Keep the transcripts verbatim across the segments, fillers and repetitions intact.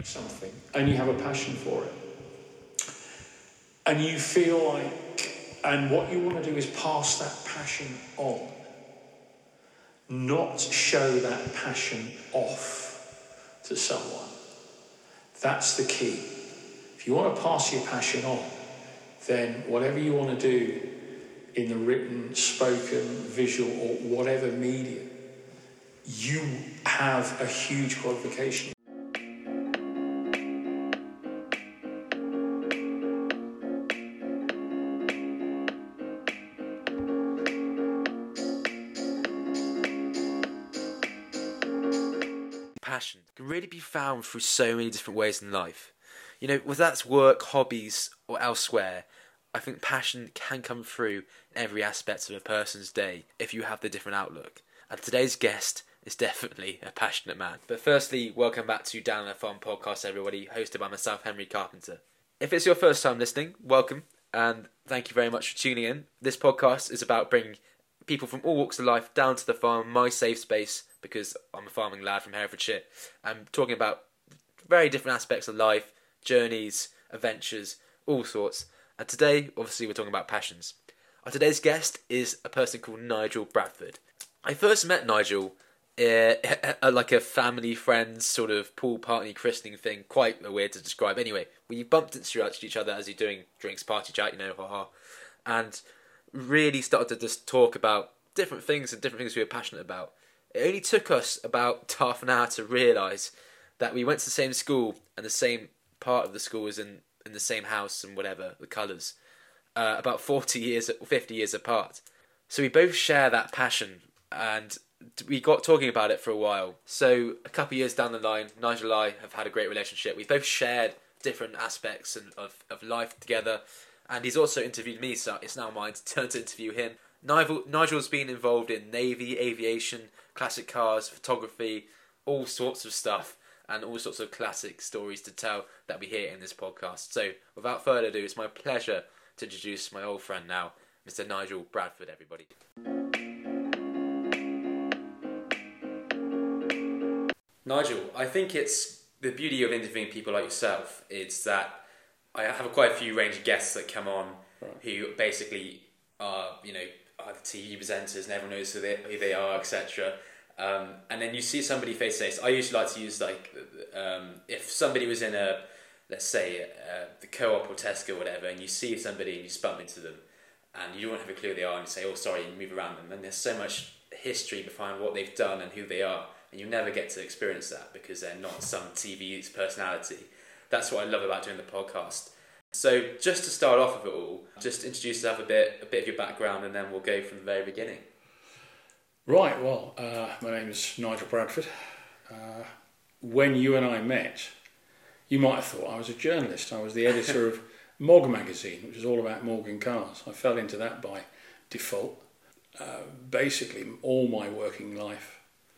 something and you have a passion for it, and you feel like, and what you want to do is pass that passion on, not show that passion off to someone. That's the key. If you want to pass your passion on, then whatever you want to do in the written, spoken, visual, or whatever medium, you have a huge qualification. Passion can really be found through so many different ways in life. You know, whether that's work, hobbies, or elsewhere, I think passion can come through in every aspect of a person's day if you have the different outlook. And today's guest is definitely a passionate man. But firstly, welcome back to Down on the Farm podcast, everybody, hosted by myself, Henry Carpenter. If it's your first time listening, welcome, and thank you very much for tuning in. This podcast is about bringing people from all walks of life down to the farm, my safe space, because I'm a farming lad from Herefordshire. I'm talking about very different aspects of life, journeys, adventures, all sorts. And today, obviously, we're talking about passions. Our today's guest is a person called Nigel Bradford. I first met Nigel uh, at like a family friends sort of pool party christening thing, quite weird to describe. Anyway, we bumped into each other as you're doing drinks, party chat, you know, haha, and really started to just talk about different things and different things we were passionate about. It only took us about half an hour to realise that we went to the same school and the same part of the school was in, in the same house and whatever, the colours, uh, about forty years, fifty years apart. So we both share that passion and we got talking about it for a while. So a couple of years down the line, Nigel and I have had a great relationship. We've both shared different aspects of, of life together, and he's also interviewed me, so it's now my turn to interview him. Nigel, Nigel's been involved in Navy, aviation, classic cars, photography, all sorts of stuff, and all sorts of classic stories to tell that we hear in this podcast. So, without further ado, it's my pleasure to introduce my old friend now, Mister Nigel Bradford, everybody. Nigel, I think it's the beauty of interviewing people like yourself is that I have quite a few range of guests that come on right. who basically are, you know, are the T V presenters and everyone knows who they, who they are, et cetera. Um, and then you see somebody face to face. I usually like to use like um, if somebody was in a, let's say, uh, the Co-op or Tesco or whatever, and you see somebody and you bump into them, and you don't have a clue who they are, and you say, "Oh, sorry," and you move around them, and there's so much history behind what they've done and who they are, and you never get to experience that because they're not some T V personality. That's what I love about doing the podcast. So just to start off with it all, just introduce yourself a bit, a bit of your background, and then we'll go from the very beginning. Right, well, uh, my name is Nigel Bradford. Uh, when you and I met, you might have thought I was a journalist. I was the editor of Mog magazine, which is all about Morgan cars. I fell into that by default. Uh, basically, all my working life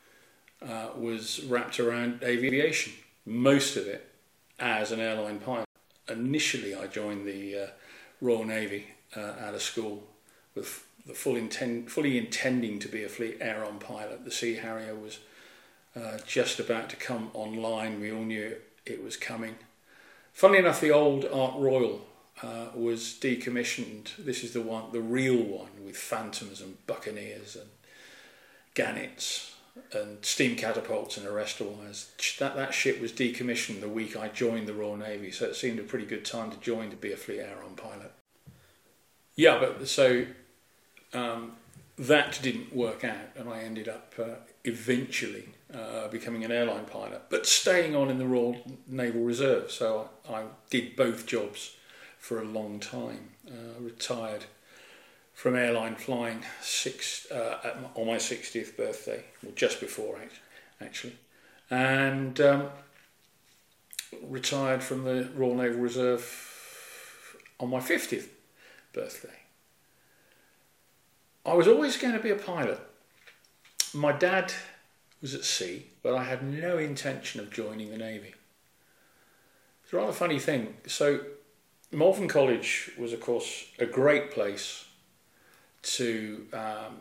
uh, was wrapped around aviation, most of it as an airline pilot. Initially, I joined the uh, Royal Navy uh, out of school with the full intend, fully intending to be a Fleet Air-On pilot. The Sea Harrier was uh, just about to come online. We all knew it was coming. Funnily enough, the old Ark Royal uh, was decommissioned. This is the one, the real one, with Phantoms and Buccaneers and Gannets and steam catapults and arrestor wires. That, that ship was decommissioned the week I joined the Royal Navy, so it seemed a pretty good time to join to be a Fleet Air-On pilot. Yeah, but so um, that didn't work out, and I ended up uh, eventually uh, becoming an airline pilot, but staying on in the Royal Naval Reserve. So I, I did both jobs for a long time. Uh, retired from airline flying six, uh, at my, on my sixtieth birthday, or just before actually, and um, retired from the Royal Naval Reserve on my fiftieth birthday. I was always going to be a pilot. My dad was at sea, but I had no intention of joining the Navy. It's a rather funny thing. So Malvern College was, of course, a great place to um,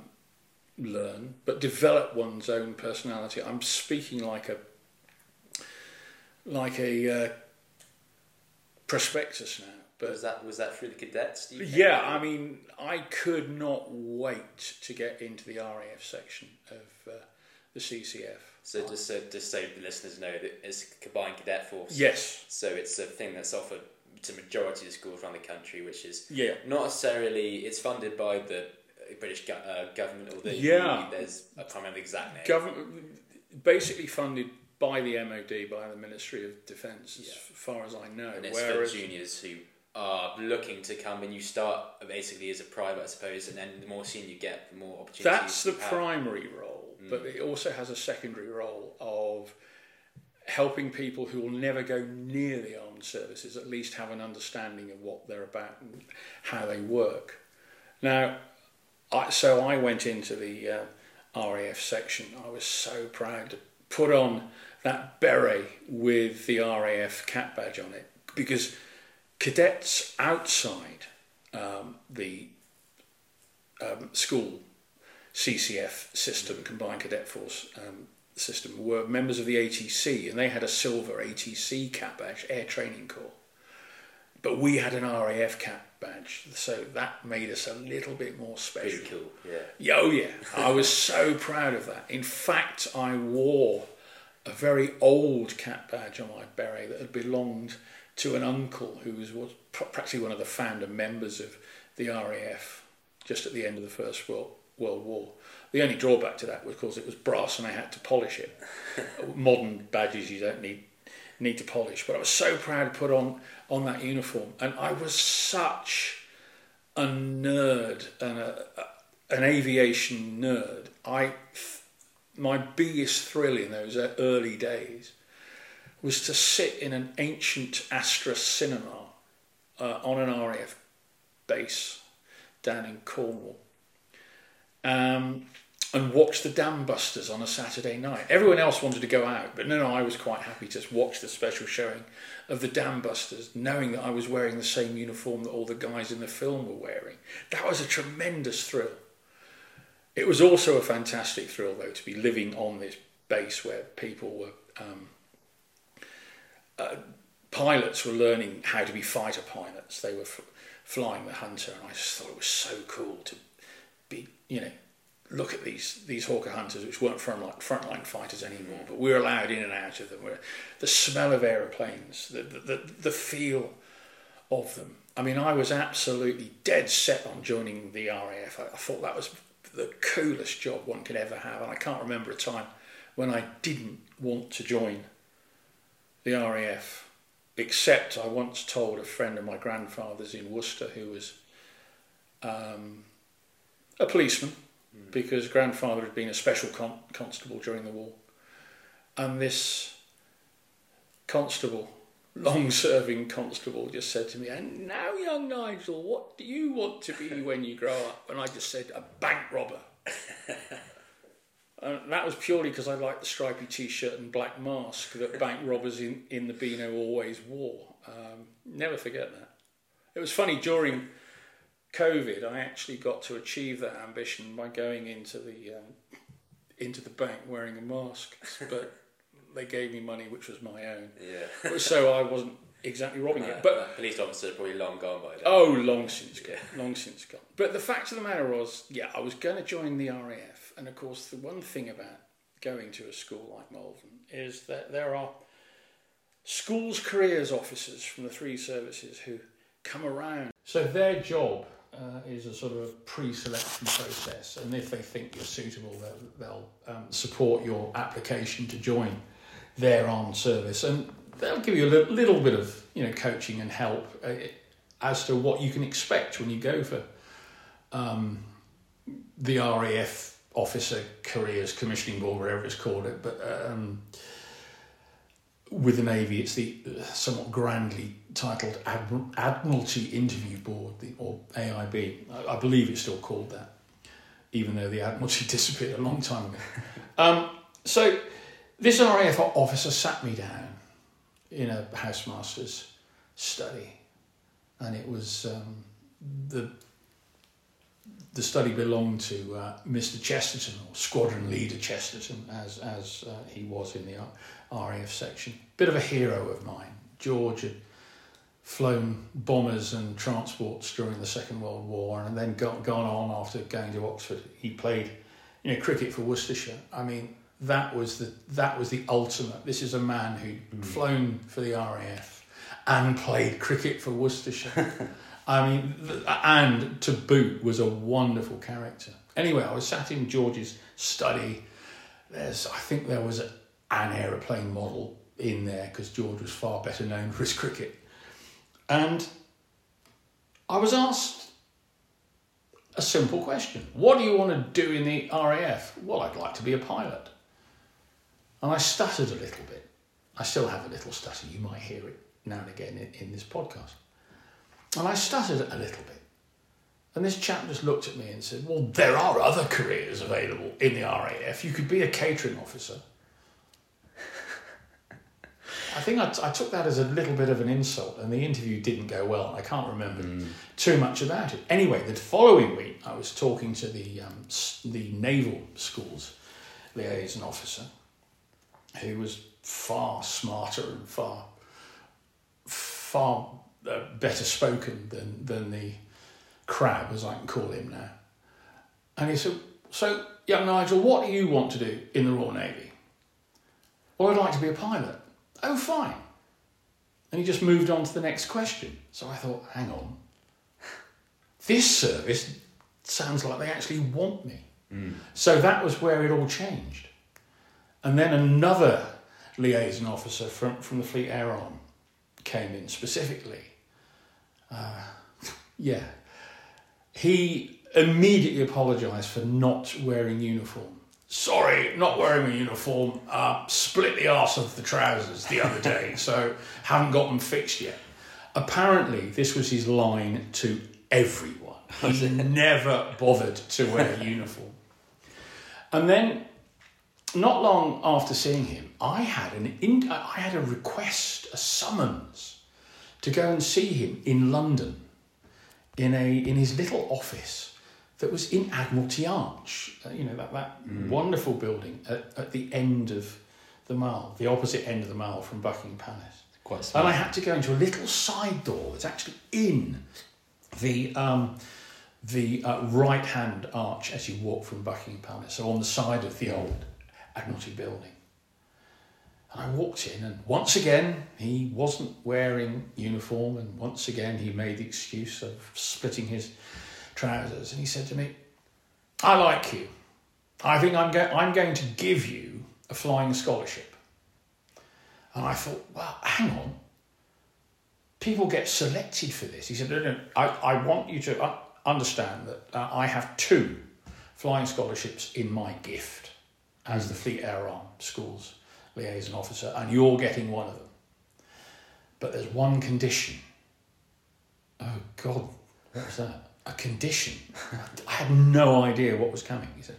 learn, but develop one's own personality. I'm speaking like a like a uh, prospectus now. But was that was that through the cadets? Do you think? yeah, I mean, I could not wait to get into the R A F section of uh, the C C F. So just so just so the listeners know that it's a combined cadet force. Yes. So it's a thing that's offered to majority of schools around the country, which is yeah. not necessarily. It's funded by the British go- uh, government, or the yeah. there's I can't remember the exact name. Government basically funded by the M O D, by the Ministry of Defence, as Yeah. far as I know. And it's Whereas, for juniors who are looking to come, and you start basically as a private, I suppose, and then the more senior you get, the more opportunities. That's the you have. primary role, mm. but it also has a secondary role of helping people who will never go near the armed services at least have an understanding of what they're about and how they work. Now, I, so I went into the uh, R A F section. I was so proud to put on that beret with the R A F cat badge on it, because cadets outside um, the um, school C C F system, Combined Cadet Force um, system, were members of the A T C, and they had a silver A T C cat badge, Air Training Corps. But we had an R A F cat badge, so that made us a little bit more special. Pretty cool, yeah. Oh yeah, I was so proud of that. In fact, I wore a very old cat badge on my beret that had belonged to an uncle who was, was practically one of the founder members of the R A F just at the end of the First World, World War. The only drawback to that was, of course, it was brass and I had to polish it. Modern badges you don't need need to polish, but I was so proud to put on on that uniform, and I was such a nerd and a, a, an aviation nerd. I my biggest thrill in those early days was to sit in an ancient Astra cinema uh, on an R A F base down in Cornwall, um, and watch the Dam Busters on a Saturday night. Everyone else wanted to go out, but no, no, I was quite happy to watch the special showing of the Dam Busters, knowing that I was wearing the same uniform that all the guys in the film were wearing. That was a tremendous thrill. It was also a fantastic thrill, though, to be living on this base where people were... Um, uh, pilots were learning how to be fighter pilots. They were f- flying the Hunter, and I just thought it was so cool to be, you know, look at these these Hawker Hunters, which weren't front like frontline fighters anymore, but we were allowed in and out of them. We're, the smell of aeroplanes, the, the the the feel of them. I mean, I was absolutely dead set on joining the R A F. I, I thought that was the coolest job one could ever have, and I can't remember a time when I didn't want to join the R A F, except I once told a friend of my grandfather's in Worcester, who was um, a policeman, mm. because grandfather had been a special con- constable during the war, and this constable, long-serving constable, just said to me, "And now, young Nigel, what do you want to be when you grow up?" And I just said, "A bank robber." And that was purely because I liked the stripy T-shirt and black mask that bank robbers in, in the Beano always wore. Um, never forget that. It was funny, during COVID, I actually got to achieve that ambition by going into the um, into the bank wearing a mask, but they gave me money which was my own. Yeah. So I wasn't exactly robbing it. But police officer probably long gone by then. Oh, long since gone. Long since gone. But the fact of the matter was, yeah, I was going to join the R A F. And of course, the one thing about going to a school like Malvern is that there are schools careers officers from the three services who come around. So their job uh, is a sort of a pre-selection process, and if they think you're suitable, they'll, they'll um, support your application to join their armed service, and they'll give you a little, little bit of, you know, coaching and help uh, as to what you can expect when you go for um, the R A F Officer Careers Commissioning Board, whatever it's called it, but um, with the Navy, it's the somewhat grandly titled Admir- Admiralty Interview Board, the, or A I B. I, I believe it's still called that, even though the Admiralty disappeared a long time ago. um, so this R A F officer sat me down in a housemaster's study, and it was um, the the study belonged to uh, Mister Chesterton, or Squadron Leader Chesterton, as as uh, he was in the R A F section. Bit of a hero of mine. George had flown bombers and transports during the Second World War, and then got, gone on after going to Oxford. He played, you know, cricket for Worcestershire. I mean, that was the that was the ultimate. This is a man who'd mm. flown for the R A F and played cricket for Worcestershire. I mean, and to boot, was a wonderful character. Anyway, I was sat in George's study. There's, I think there was a, an aeroplane model in there, because George was far better known for his cricket. And I was asked a simple question. What do you want to do in the R A F? Well, I'd like to be a pilot. And I stuttered a little bit. I still have a little stutter. You might hear it now and again in, in this podcast. And I stuttered a little bit. And this chap just looked at me and said, well, there are other careers available in the R A F. You could be a catering officer. I think I, t- I took that as a little bit of an insult, and the interview didn't go well. I can't remember mm. too much about it. Anyway, the following week, I was talking to the um, the Naval Schools liaison officer, who was far smarter and far far uh, better spoken than than the crab, as I can call him now. And he said, "So, young Nigel, what do you want to do in the Royal Navy?" "Well, I'd like to be a pilot." "Oh, fine." And he just moved on to the next question. So I thought, hang on. This service sounds like they actually want me. Mm. So that was where it all changed. And then another liaison officer from, from the Fleet Air Arm came in specifically. Uh, yeah. He immediately apologised for not wearing uniform. "Sorry, not wearing a uniform, uh, split the arse of the trousers the other day, so haven't got them fixed yet." Apparently, this was his line to everyone. He never bothered to wear a uniform. And then, not long after seeing him, I had an in, I had a request, a summons, to go and see him in London, in a in his little office that was in Admiralty Arch, uh, you know, that, that mm. wonderful building at, at the end of the Mall, the opposite end of the Mall from Buckingham Palace. Quite smart. And I had to go into a little side door that's actually in the um, the uh, right-hand arch as you walk from Buckingham Palace, so on the side of the old Admiralty building. And I walked in, and once again, he wasn't wearing uniform, and once again, he made the excuse of splitting his trousers, and he said to me, "I like you. I think I'm, go- I'm going to give you a flying scholarship." And I thought, well, hang on. People get selected for this. He said, no, no, I, I want you to uh, understand that uh, I have two flying scholarships in my gift as the Fleet Air Arm Schools liaison officer, and you're getting one of them. But there's one condition. Oh, God, what was that? A condition. I had no idea what was coming. He said,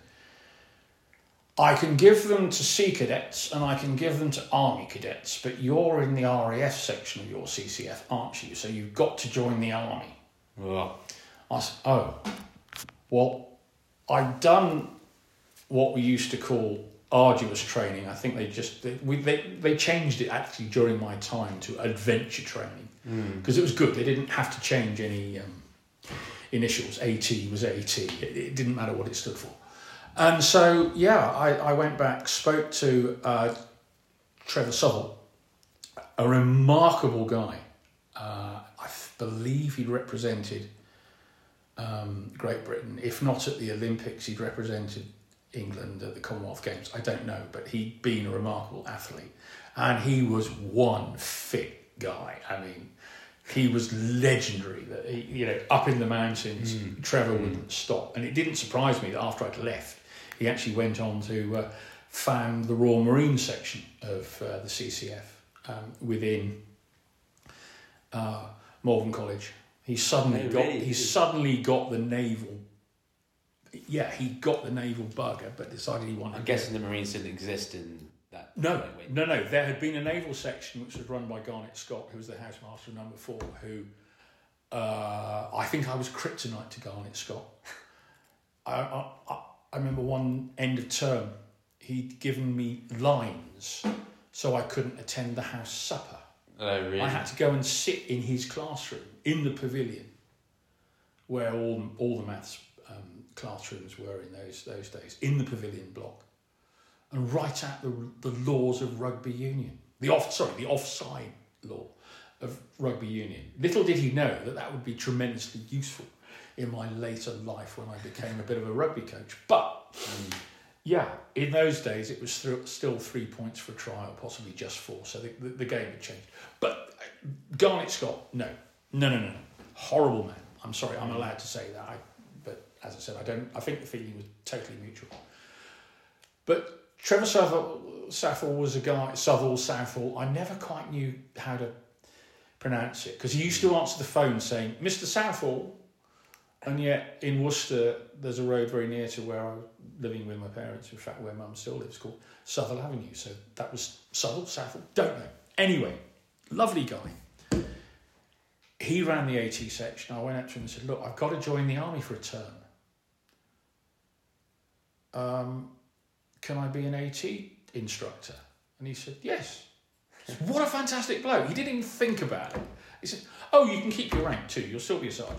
"I can give them to Sea Cadets and I can give them to Army Cadets, but you're in the R A F section of your C C F, aren't you? So you've got to join the Army." Oh. I said, "Oh, well, I'd done what we used to call arduous training. I think they just, they, we, they, they changed it actually during my time to adventure training, because mm. it was good. They didn't have to change any Um, initials. AT was AT. It, it didn't matter what it stood for. And so, yeah, I, I went back, spoke to uh, Trevor Southall, a remarkable guy. Uh, I believe he'd represented um, Great Britain. If not at the Olympics, he'd represented England at the Commonwealth Games. I don't know, but he'd been a remarkable athlete. And he was one fit guy. I mean, he was legendary. That he, you know, up in the mountains, mm. Trevor mm. wouldn't stop. And it didn't surprise me that after I'd left, he actually went on to uh, found the Royal Marine section of uh, the C C F um, within uh, Malvern College. He suddenly oh, got really? he suddenly got the naval. Yeah, he got the naval bugger, but decided he wanted. I'm guessing the Marines didn't exist in that. No, no, no. There had been a naval section which was run by Garnet Scott, who was the housemaster of Number Four, who uh, I think I was kryptonite to Garnet Scott. I, I, I remember one end of term, he'd given me lines so I couldn't attend the house supper. Oh, really? I had to go and sit in his classroom, in the pavilion, where all, all the maths um, classrooms were in those those days, in the pavilion block, and write out the, the laws of rugby union. The off, sorry, the offside law of rugby union. Little did he know that that would be tremendously useful in my later life when I became a bit of a rugby coach. But, mm. yeah, in those days it was th- still three points for a try, or possibly just four, so the, the, the game had changed. But Garnet Scott, no. No, no, no, no. Horrible man. I'm sorry, I'm allowed to say that. I, but as I said, I don't. I think the feeling was totally mutual. But Trevor Southall, Southall was a guy, Southall, Southall, I never quite knew how to pronounce it, because he used to answer the phone saying, Mister Southall, and yet in Worcester, there's a road very near to where I was living with my parents, in fact, where Mum still lives, called Southall Avenue. So that was Southall, Southall, don't know. Anyway, lovely guy. He ran the AT section. I went up to him and said, look, I've got to join the army for a term. Um, can I be an AT instructor? And he said, yes. Said, what a fantastic bloke. He didn't even think about it. He said, oh, you can keep your rank too. You'll still be a sergeant.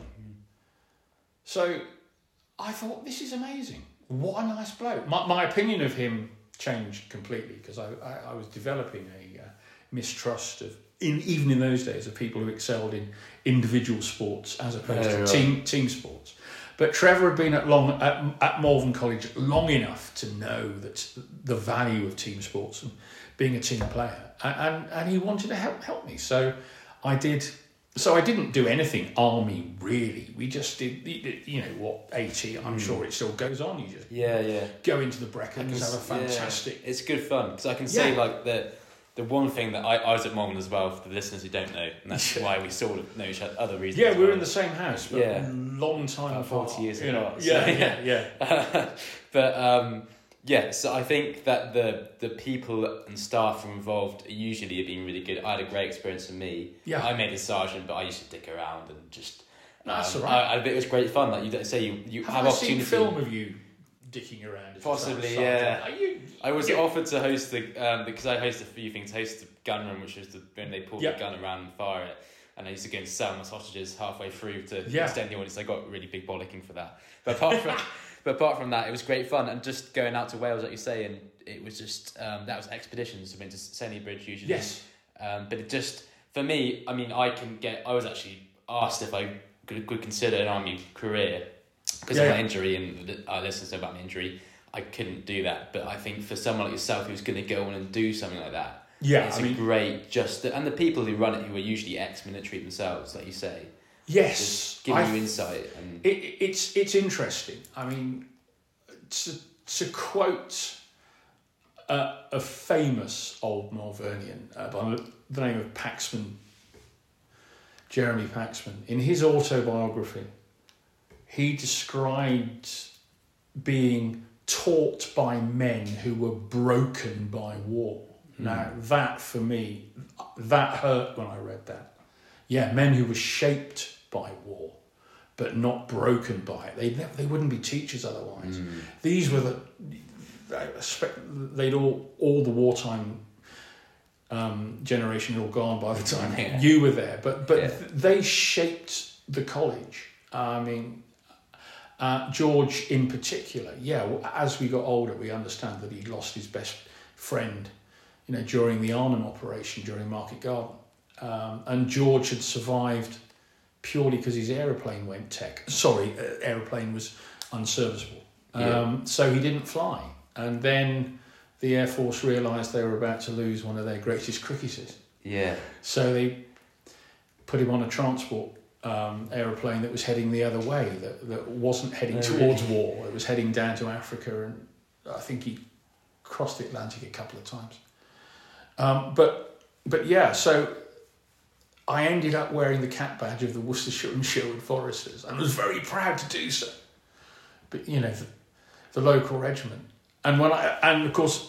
So I thought, this is amazing. What a nice bloke. My, my opinion of him changed completely, because I, I, I was developing a uh, mistrust of, in, even in those days, of people who excelled in individual sports as opposed yeah, to right. team team sports. But Trevor had been at long at, at Malvern College long enough to know that the value of team sports and being a team player, and and, and he wanted to help help me. So I did. So I didn't do anything army really. We just did, you know, what AT. I'm mm. sure it still goes on. You just yeah, yeah. go into the Brecons, have a fantastic. Yeah. It's good fun, because I can say yeah. like the the one thing that I, I was at Malvern as well, for the listeners who don't know, and that's why we sort of know each other. Other reasons. Yeah, we were well. in the same house, but yeah. a long time About apart. forty years you know. apart. Yeah, so, yeah, yeah. yeah. But um, yeah, so I think that the the people and staff who are involved usually have been really good. I had a great experience with me. Yeah. I made a sergeant, but I used to dick around and just. No, that's um, all right. I, I, it was great fun. Like you say, you you have, have I opportunity. seen film of you dicking around? As Possibly, a yeah. Are you, I was yeah. offered to host the um, because I host a few things. Host the gun run, which was the when they pull Yep. the gun around and fire it. And I used to go and sell my sausages halfway through to Yeah. extend the audience. I got really big bollocking for that. But apart from but apart from that, it was great fun. And just going out to Wales, like you say, and it was just um, that was expeditions. I went to Senny Bridge usually. Yes. Um, but it just for me, I mean, I can get. I was actually asked if I could, could consider an army career because Yeah, of my yeah. injury, and I listened to about my injury. I couldn't do that, but I think for someone like yourself who's going to go on and do something like that, Yeah, it's I a mean, great just and the people who run it who are usually ex-military themselves, like you say, yes, just giving I- you insight. And It, it's it's interesting. I mean, to to quote a, a famous old Malvernian uh, by the name of Paxman, Jeremy Paxman, in his autobiography, he described being taught by men who were broken by war. Mm. Now, that for me, that hurt when I read that. Yeah, men who were shaped by war, but not broken by it. They they wouldn't be teachers otherwise. Mm. These were the I expect they'd all all the wartime um, generation had all gone by the time yeah. you were there. But but yeah. they shaped the college. I mean, uh, George in particular. Yeah, as we got older, we understand that he'd lost his best friend, you know, during the Arnhem operation during Market Garden, um, and George had survived purely because his aeroplane went tech. Sorry, uh, aeroplane was unserviceable. Um, Yeah. So he didn't fly. And then the Air Force realised they were about to lose one of their greatest cricketers. Yeah. So they put him on a transport um, aeroplane that was heading the other way, that, that wasn't heading Oh, towards really? war. It was heading down to Africa, and I think he crossed the Atlantic a couple of times. Um, but but yeah, so I ended up wearing the cat badge of the Worcestershire and Sherwood Foresters, and was very proud to do so. But you know, the, the local regiment, and when I and of course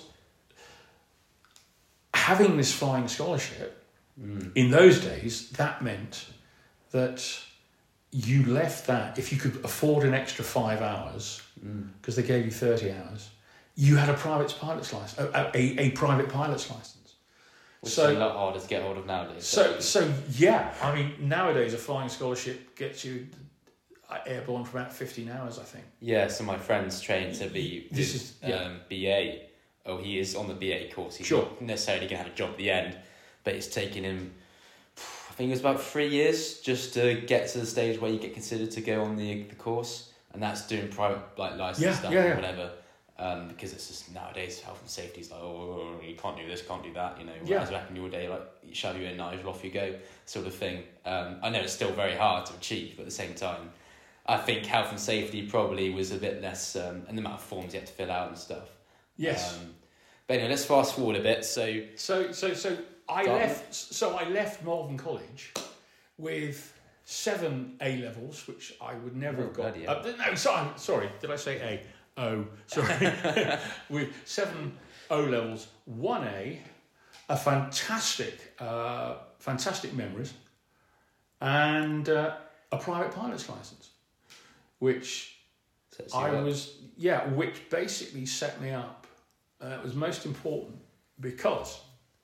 having this flying scholarship mm. in those days, that meant that you left that, if you could afford an extra five hours, because mm. they gave you thirty hours, you had a private pilot's license, a, a, a private pilot's license. Which so, is a lot harder to get hold of nowadays. So, so yeah, I mean, nowadays a flying scholarship gets you airborne for about fifteen hours, I think. Yeah, so my friend's trained to be this is yeah. um, B A. Oh, he is on the B A course. He's sure. not necessarily going to have a job at the end, but it's taken him, I think it was about three years just to get to the stage where you get considered to go on the the course, and that's doing private like license yeah, stuff yeah, or yeah. whatever. Um, because it's just nowadays health and safety is like, oh, you can't do this, can't do that, you know. Whereas yeah. back in your day, like shove you in, Nigel, off you go, sort of thing. Um, I know it's still very hard to achieve, but at the same time, I think health and safety probably was a bit less, um, and the amount of forms you had to fill out and stuff. Yes. Um, but anyway, let's fast forward a bit. So, so, so, so I Dartmouth. left. So I left Malvern College with seven A levels, which I would never Oh, have got. bloody hell. Uh, no, sorry, sorry. Did I say A? Oh, sorry. With seven O levels, one A, a fantastic, uh, fantastic memories, and uh, a private pilot's license, which I up. was, yeah, which basically set me up. Uh, it was most important because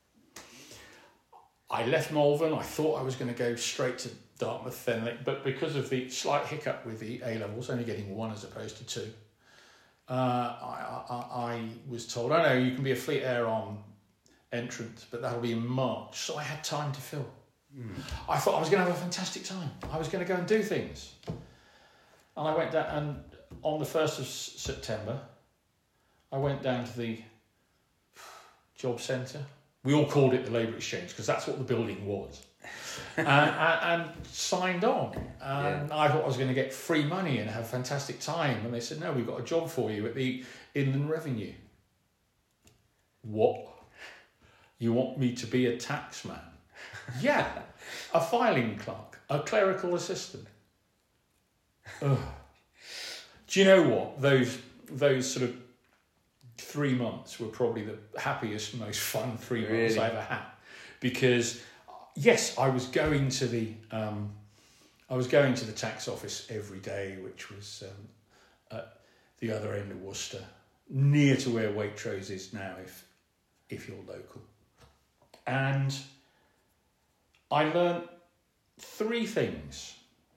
I left Malvern. I thought I was going to go straight to Dartmouth, then, but because of the slight hiccup with the A levels, only getting one as opposed to two. Uh, I, I, I was told, oh no, you can be a Fleet Air on entrant, but that'll be in March. So I had time to fill. Mm. I thought I was going to have a fantastic time. I was going to go and do things. And I went down, and on the first of September, I went down to the job centre. We all called it the Labour Exchange because that's what the building was. and, and, and signed on. And yeah. I thought I was going to get free money and have fantastic time. And they said, no, we've got a job for you at the Inland Revenue. What? You want me to be a taxman? Yeah. A filing clerk. A clerical assistant. Ugh. Do you know what? Those, those sort of three months were probably the happiest, most fun three really? months I ever had. Because... yes, I was going to the um, I was going to the tax office every day, which was um, at the other end of Worcester, near to where Waitrose is now, if if you're local. And I learnt three things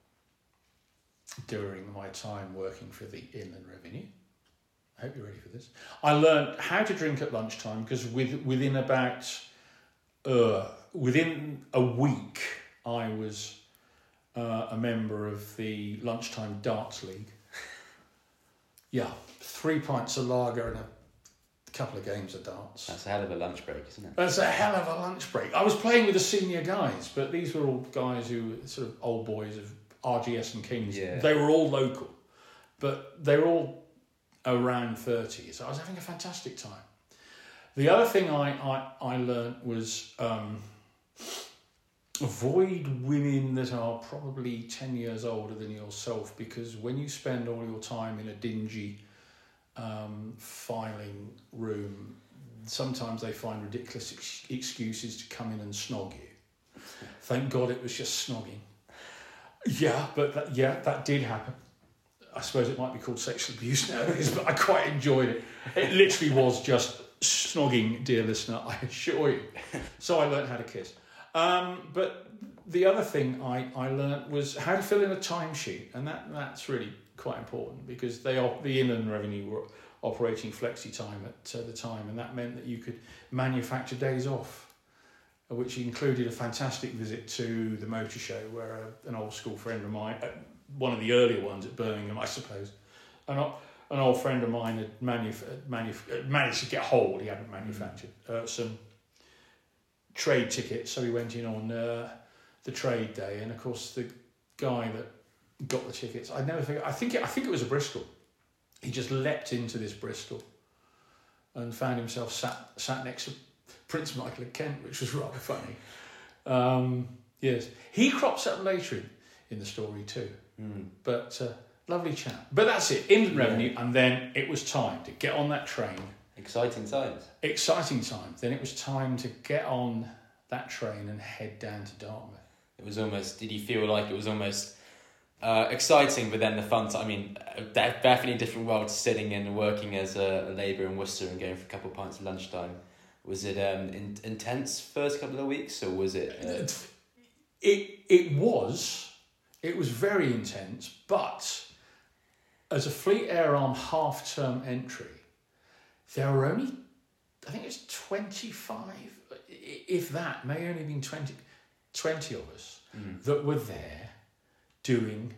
during my time working for the Inland Revenue. I hope you're ready for this. I learnt how to drink at lunchtime because with within about uh, within a week, I was uh, a member of the Lunchtime Darts League. Yeah, three pints of lager and a couple of games of darts. That's a hell of a lunch break, isn't it? That's a hell of a lunch break. I was playing with the senior guys, but these were all guys who were sort of old boys of R G S and Kings. Yeah. They were all local, but they were all around thirty, so I was having a fantastic time. The other thing I, I, I learned was um, avoid women that are probably ten years older than yourself, because when you spend all your time in a dingy um, filing room, sometimes they find ridiculous ex- excuses to come in and snog you. Thank God it was just snogging. Yeah, but that, yeah, that did happen. I suppose it might be called sexual abuse nowadays, but I quite enjoyed it. It literally was just snogging, dear listener, I assure you. So I learned how to kiss. Um, but the other thing I, I learnt was how to fill in a timesheet, and that that's really quite important because they are, the Inland Revenue were operating flexi time at uh, the time, and that meant that you could manufacture days off, which included a fantastic visit to the motor show where a, an old school friend of mine, uh, one of the earlier ones at Birmingham, I suppose, an, an old friend of mine had manuf- manuf- managed to get hold, he hadn't manufactured, uh, some trade tickets, so we went in on uh, the trade day, and of course the guy that got the tickets, I'd never forget, I think it, I think it was a Bristol. He just leapt into this Bristol and found himself sat sat next to Prince Michael of Kent, which was rather funny. Um, yes, he crops up later in, in the story too. Mm. But uh, lovely chap. But that's it, Inland Revenue, and then it was time to get on that train. Exciting times. Exciting times. Then it was time to get on that train and head down to Dartmouth. It was almost, did you feel like it was almost Uh, exciting, but then the fun time. I mean, uh, de- definitely a different world to sitting in and working as a, a labourer in Worcester and going for a couple of pints at lunchtime. Was it um, in, intense first couple of weeks, or was it? Uh... It it was, it was very intense. But as a Fleet Air Arm half term entry, there were only, I think it's twenty-five, if that, may only been twenty, twenty of us mm. that were there doing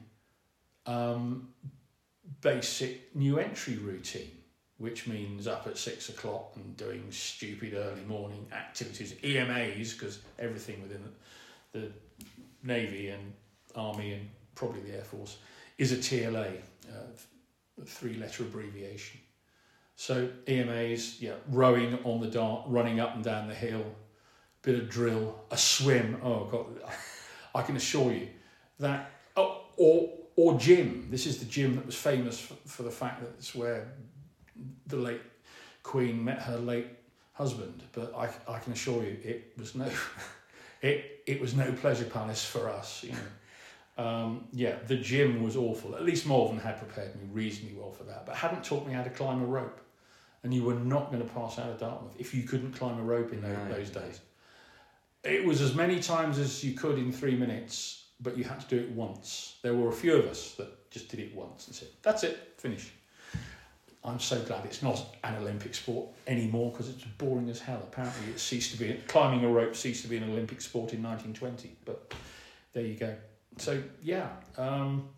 um, basic new entry routine, which means up at six o'clock and doing stupid early morning activities, E M As, because everything within the, the Navy and Army and probably the Air Force is a T L A, uh, three-letter abbreviation. So E M As, yeah, rowing on the dart, running up and down the hill, bit of drill, a swim. Oh God, I can assure you that. Oh, or or gym. This is the gym that was famous for, for the fact that it's where the late Queen met her late husband. But I, I can assure you, it was no, it it was no pleasure palace for us. You know, um, yeah, the gym was awful. At least Malvern had prepared me reasonably well for that, but hadn't taught me how to climb a rope. And you were not going to pass out of Dartmouth if you couldn't climb a rope in those, no. those days. It was as many times as you could in three minutes. But you had to do it once. There were a few of us that just did it once and said, that's it, finish. I'm so glad it's not an Olympic sport anymore because it's boring as hell. Apparently it ceased to be, climbing a rope ceased to be an Olympic sport in nineteen twenty. But there you go. So, yeah. Um,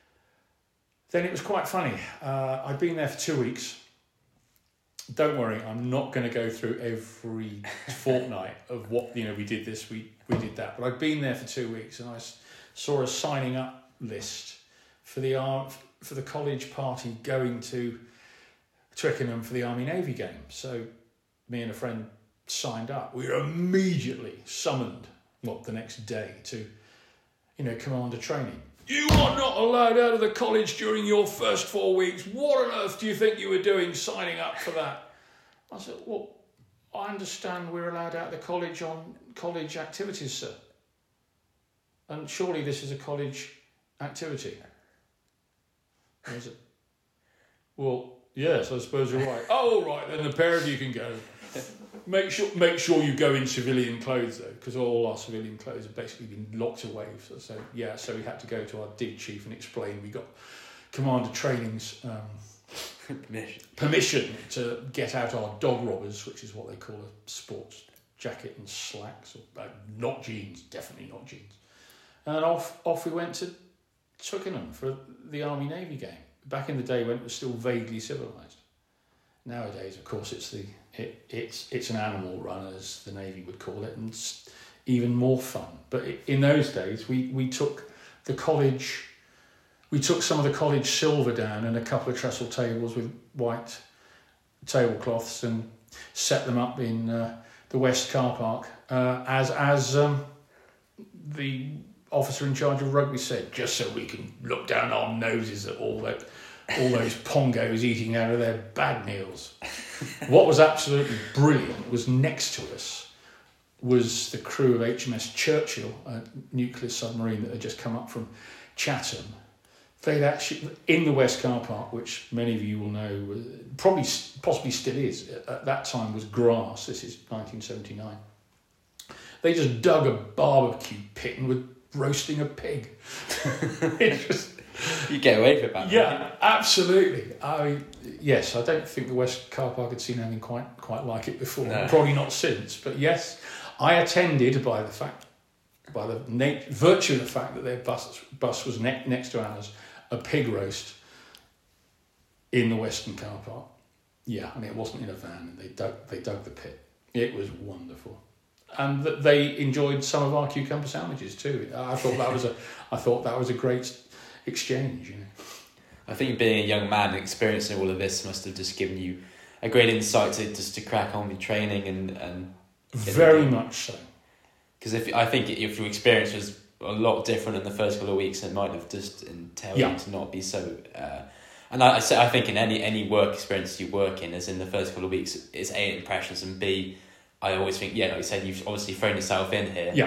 then it was quite funny. Uh, I'd been there for two weeks. Don't worry, I'm not going to go through every fortnight of what, you know, we did this, we, we did that. But I'd been there for two weeks and I saw a signing up list for the for the college party going to Twickenham for the Army Navy game. So me and a friend signed up. We were immediately summoned, what, the next day to, you know, commander training. You are not allowed out of the college during your first four weeks. What on earth do you think you were doing signing up for that? I said, well, I understand we're allowed out of the college on college activities, sir. And surely this is a college activity. And I said, well, yes, I suppose you're right. Oh, right, then the pair of you can go. Make sure make sure you go in civilian clothes, though, because all our civilian clothes have basically been locked away. So, so, yeah, so we had to go to our dig chief and explain we got commander training's um, permission. permission to get out our dog robbers, which is what they call a sports jacket and slacks, or uh, not jeans, definitely not jeans. And off off we went to Twickenham for the Army Navy game. Back in the day when it was still vaguely civilised. Nowadays, of course, it's the it, it's it's an animal run, as the Navy would call it, and it's even more fun. But in those days, we, we took the college, we took some of the college silver down and a couple of trestle tables with white tablecloths and set them up in uh, the West car park uh, as as um, the officer in charge of rugby said, just so we can look down our noses at all that. all those pongos eating out of their bag meals. What was absolutely brilliant was next to us was the crew of H M S Churchill, a nuclear submarine that had just come up from Chatham. They'd actually, in the West car park, which many of you will know, probably possibly still is, at that time was grass. This is nineteen seventy-nine. They just dug a barbecue pit and were roasting a pig. It just... You get away with it back then. Yeah, absolutely. I yes, I don't think the West car park had seen anything quite quite like it before. No. Probably not since. But yes, I attended by the fact, by the na- virtue of the fact that their bus bus was ne- next to ours, a pig roast in the Western car park. Yeah, and it wasn't in a van. And they dug they dug the pit. It was wonderful. And that they enjoyed some of our cucumber sandwiches too. I thought that was a I thought that was a great exchange, you know. I think being a young man experiencing all of this must have just given you a great insight to just to crack on with training and and very much so. Because if I think if your experience was a lot different in the first couple of weeks, it might have just entailed yeah. you to not be so. Uh, and I, I say I think in any any work experience you work in, as in the first couple of weeks, it's A, impressions, and B, I always think yeah, like you said, you've obviously thrown yourself in here. Yeah.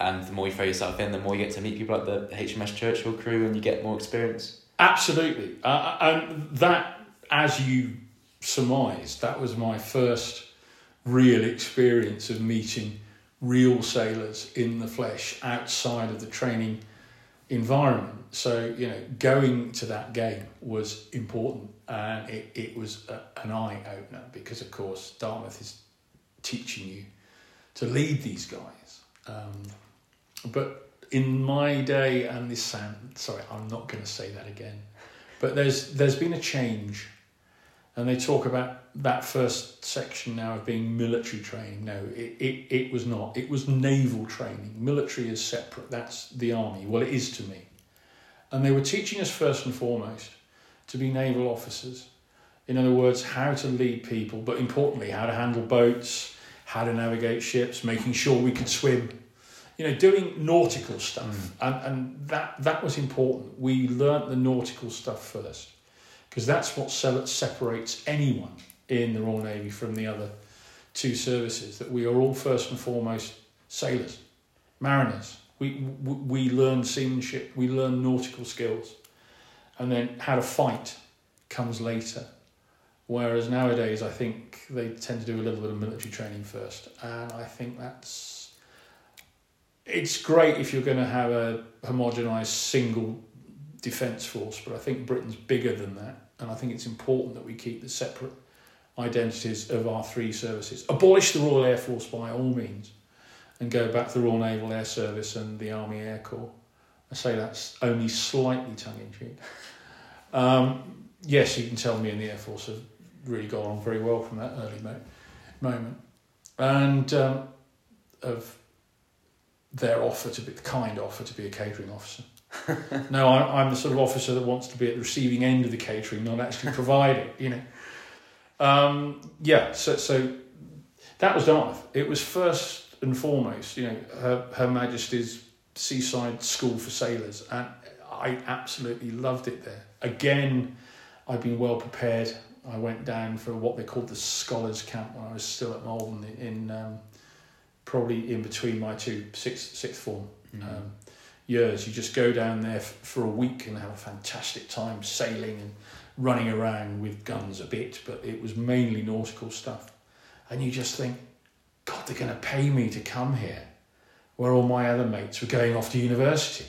and the more you throw yourself in, the more you get to meet people like the H M S Churchill crew, and you get more experience. Absolutely. Uh, and that, as you surmised, that was my first real experience of meeting real sailors in the flesh outside of the training environment. So, you know, going to that game was important, and it, it was a, an eye-opener because, of course, Dartmouth is teaching you to lead these guys. Um, but in my day, and this sound, sorry, I'm not going to say that again, but there's there's been a change, and they talk about that first section now of being military training. No, it, it, it was not. It was naval training. Military is separate. That's the army. Well, it is to me. And they were teaching us first and foremost to be naval officers. In other words, how to lead people, but importantly, how to handle boats, how to navigate ships, making sure we could swim. You know, doing nautical stuff. Mm. And, and that, that was important. We learnt the nautical stuff first, because that's what separates anyone in the Royal Navy from the other two services, that we are all first and foremost sailors, mariners. We, we, we learn seamanship, we learn nautical skills, and then how to fight comes later. Whereas nowadays, I think they tend to do a little bit of military training first, and I think that's... It's great if you're going to have a homogenised single defence force, but I think Britain's bigger than that, and I think it's important that we keep the separate identities of our three services. Abolish the Royal Air Force by all means, and go back to the Royal Naval Air Service and the Army Air Corps. I say that's only slightly tongue-in-cheek. Um, yes, you can tell me in the Air Force have really gone on very well from that early mo- moment. And um, of their offer to be, the kind offer to be a catering officer. No, I, I'm the sort of officer that wants to be at the receiving end of the catering, not actually provide it, you know. Um, yeah, so so that was Dartmouth. It was first and foremost, you know, Her, Her Majesty's Seaside School for Sailors, and I absolutely loved it there. Again, I'd been well prepared. I went down for what they called the Scholars Camp when I was still at Malvern, in um, probably in between my two sixth, sixth form mm-hmm. um, years. You just go down there f- for a week and have a fantastic time sailing and running around with guns a bit, but it was mainly nautical stuff. And you just think, God, they're going to pay me to come here, where all my other mates were going off to university,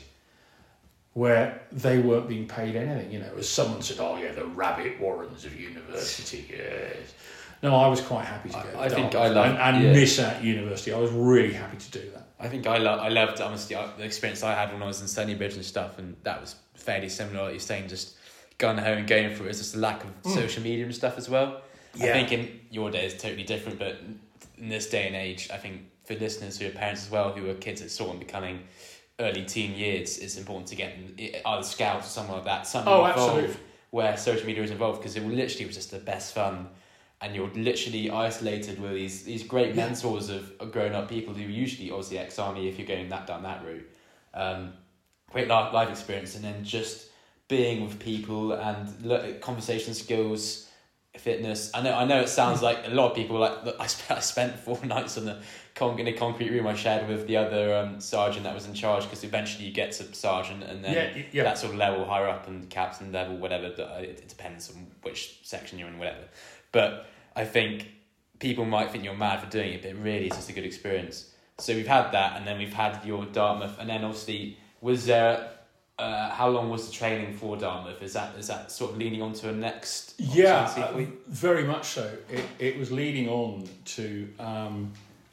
where they weren't being paid anything. You know, as someone said, oh yeah, the rabbit warrens of university, yes. No, I was quite happy to go. I, I think I loved and, and yeah. miss out university. I was really happy to do that. I think I love. I loved honestly the experience I had when I was in Sunnybridge and stuff, and that was fairly similar. Like you're saying, just going home and going through it. It's just a lack of mm. social media and stuff as well. Yeah. I think in your day it's totally different, but in this day and age, I think for listeners who are parents as well, who are kids that sort of becoming early teen years, it's important to get either Scouts or something like that, something oh, involved absolutely. where social media is involved, because it will literally was just the best fun, and you're literally isolated with these these great yeah. mentors of, of grown up people who are usually obviously ex-army if you're going that down that route. Um, great life, life experience, and then just being with people and look, conversation skills, fitness. I know I know it sounds like a lot of people like, look, I, sp- I spent four nights on the con- in a concrete room I shared with the other um, sergeant that was in charge, because eventually you get to sergeant and then yeah, yeah. that sort of level higher up, and captain level, whatever, it, it depends on which section you're in, whatever. But I think people might think you're mad for doing it, but really it's just a good experience. So we've had that, and then we've had your Dartmouth, and then obviously was there Uh, how long was the training for Dartmouth? Is that is that sort of leading on to a next? Yeah, uh, very much so. It it was leading on to um,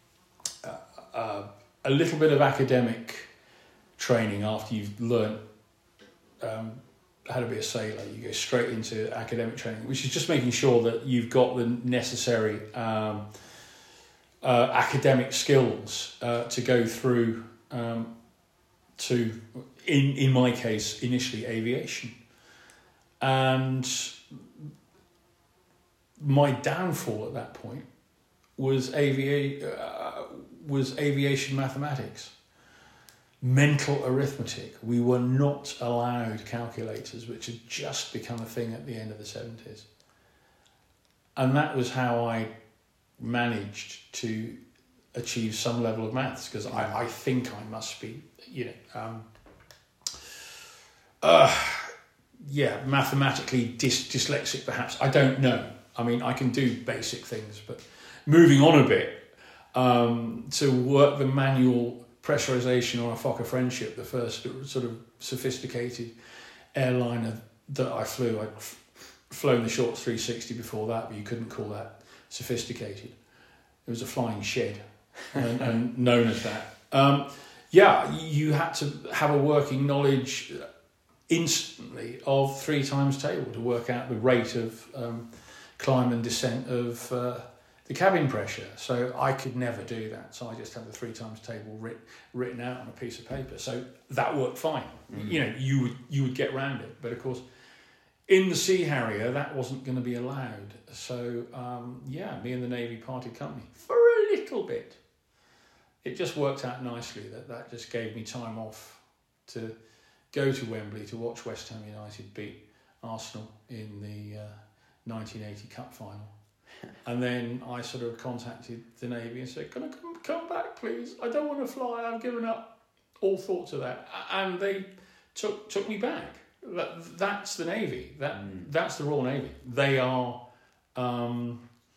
uh, uh, a little bit of academic training after you've learnt um, how to be a sailor. You go straight into academic training, which is just making sure that you've got the necessary um, uh, academic skills uh, to go through um, to. In in my case, initially aviation, and my downfall at that point was avia- uh, was aviation mathematics, mental arithmetic. We were not allowed calculators, which had just become a thing at the end of the seventies, and that was how I managed to achieve some level of maths, because I, I think I must be, you know, um, uh, yeah, mathematically dys- dyslexic perhaps. I don't know. I mean, I can do basic things, but moving on a bit, um, to work the manual pressurization on a Fokker Friendship, the first sort of sophisticated airliner that I flew. I'd f- flown the short three sixty before that, but you couldn't call that sophisticated. It was a flying shed, and, and known as that. Um, yeah, you had to have a working knowledge instantly of three times table to work out the rate of um, climb and descent of uh, the cabin pressure. So I could never do that. So I just had the three times table writ, written out on a piece of paper. So that worked fine. Mm. You know, you would you would get around it. But of course, in the Sea Harrier, that wasn't going to be allowed. So um, yeah, me and the Navy parted company for a little bit. It just worked out nicely that that just gave me time off to go to Wembley to watch West Ham United beat Arsenal in the uh, nineteen eighty Cup final. And then I sort of contacted the Navy and said, can I come, come back, please? I don't want to fly. I've given up all thoughts of that. And they took took me back. That, that's the Navy. That mm. That's the Royal Navy. They are... Um,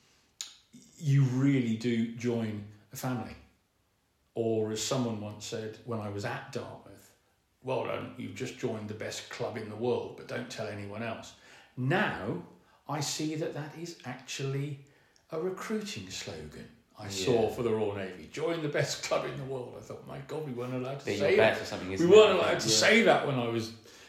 you really do join a family. Or as someone once said when I was at Dartmouth, well done, you've just joined the best club in the world, but don't tell anyone else. Now, I see that that is actually a recruiting slogan I yeah. saw for the Royal Navy. Join the best club in the world. I thought, my God, we weren't allowed to Being say that. Or something, we weren't allowed to yeah. say that when I was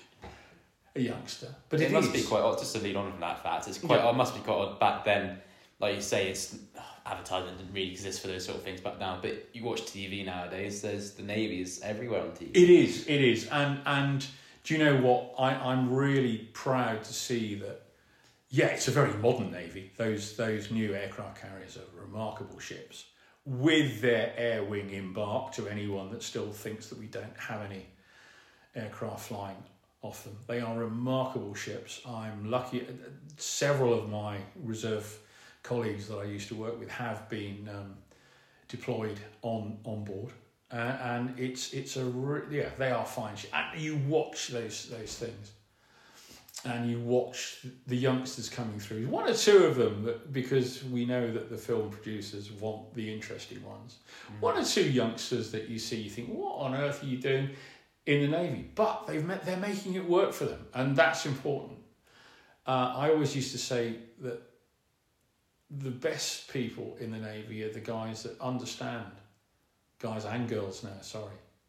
a youngster. But it, it must is. be quite odd, just to lead on from that fact, it's quite yeah. odd, must be quite odd back then. Like you say, it's advertising didn't really exist for those sort of things back now, but you watch T V nowadays, there's the Navy is everywhere on T V. It is, it is. And and do you know what? I, I'm really proud to see that, yeah, it's a very modern Navy. Those those new aircraft carriers are remarkable ships with their air wing embarked to anyone that still thinks that we don't have any aircraft flying off them. They are remarkable ships. I'm lucky. Several of my reserve colleagues that I used to work with have been um, deployed on on board, uh, and it's it's a re- yeah they are fine ships. And you watch those those things, and you watch the youngsters coming through. One or two of them, that, because we know that the film producers want the interesting ones. Mm. One or two youngsters that you see, you think, what on earth are you doing in the Navy? But they've met, they're making it work for them, and that's important. Uh, I always used to say that the best people in the Navy are the guys that understand, guys and girls now, sorry.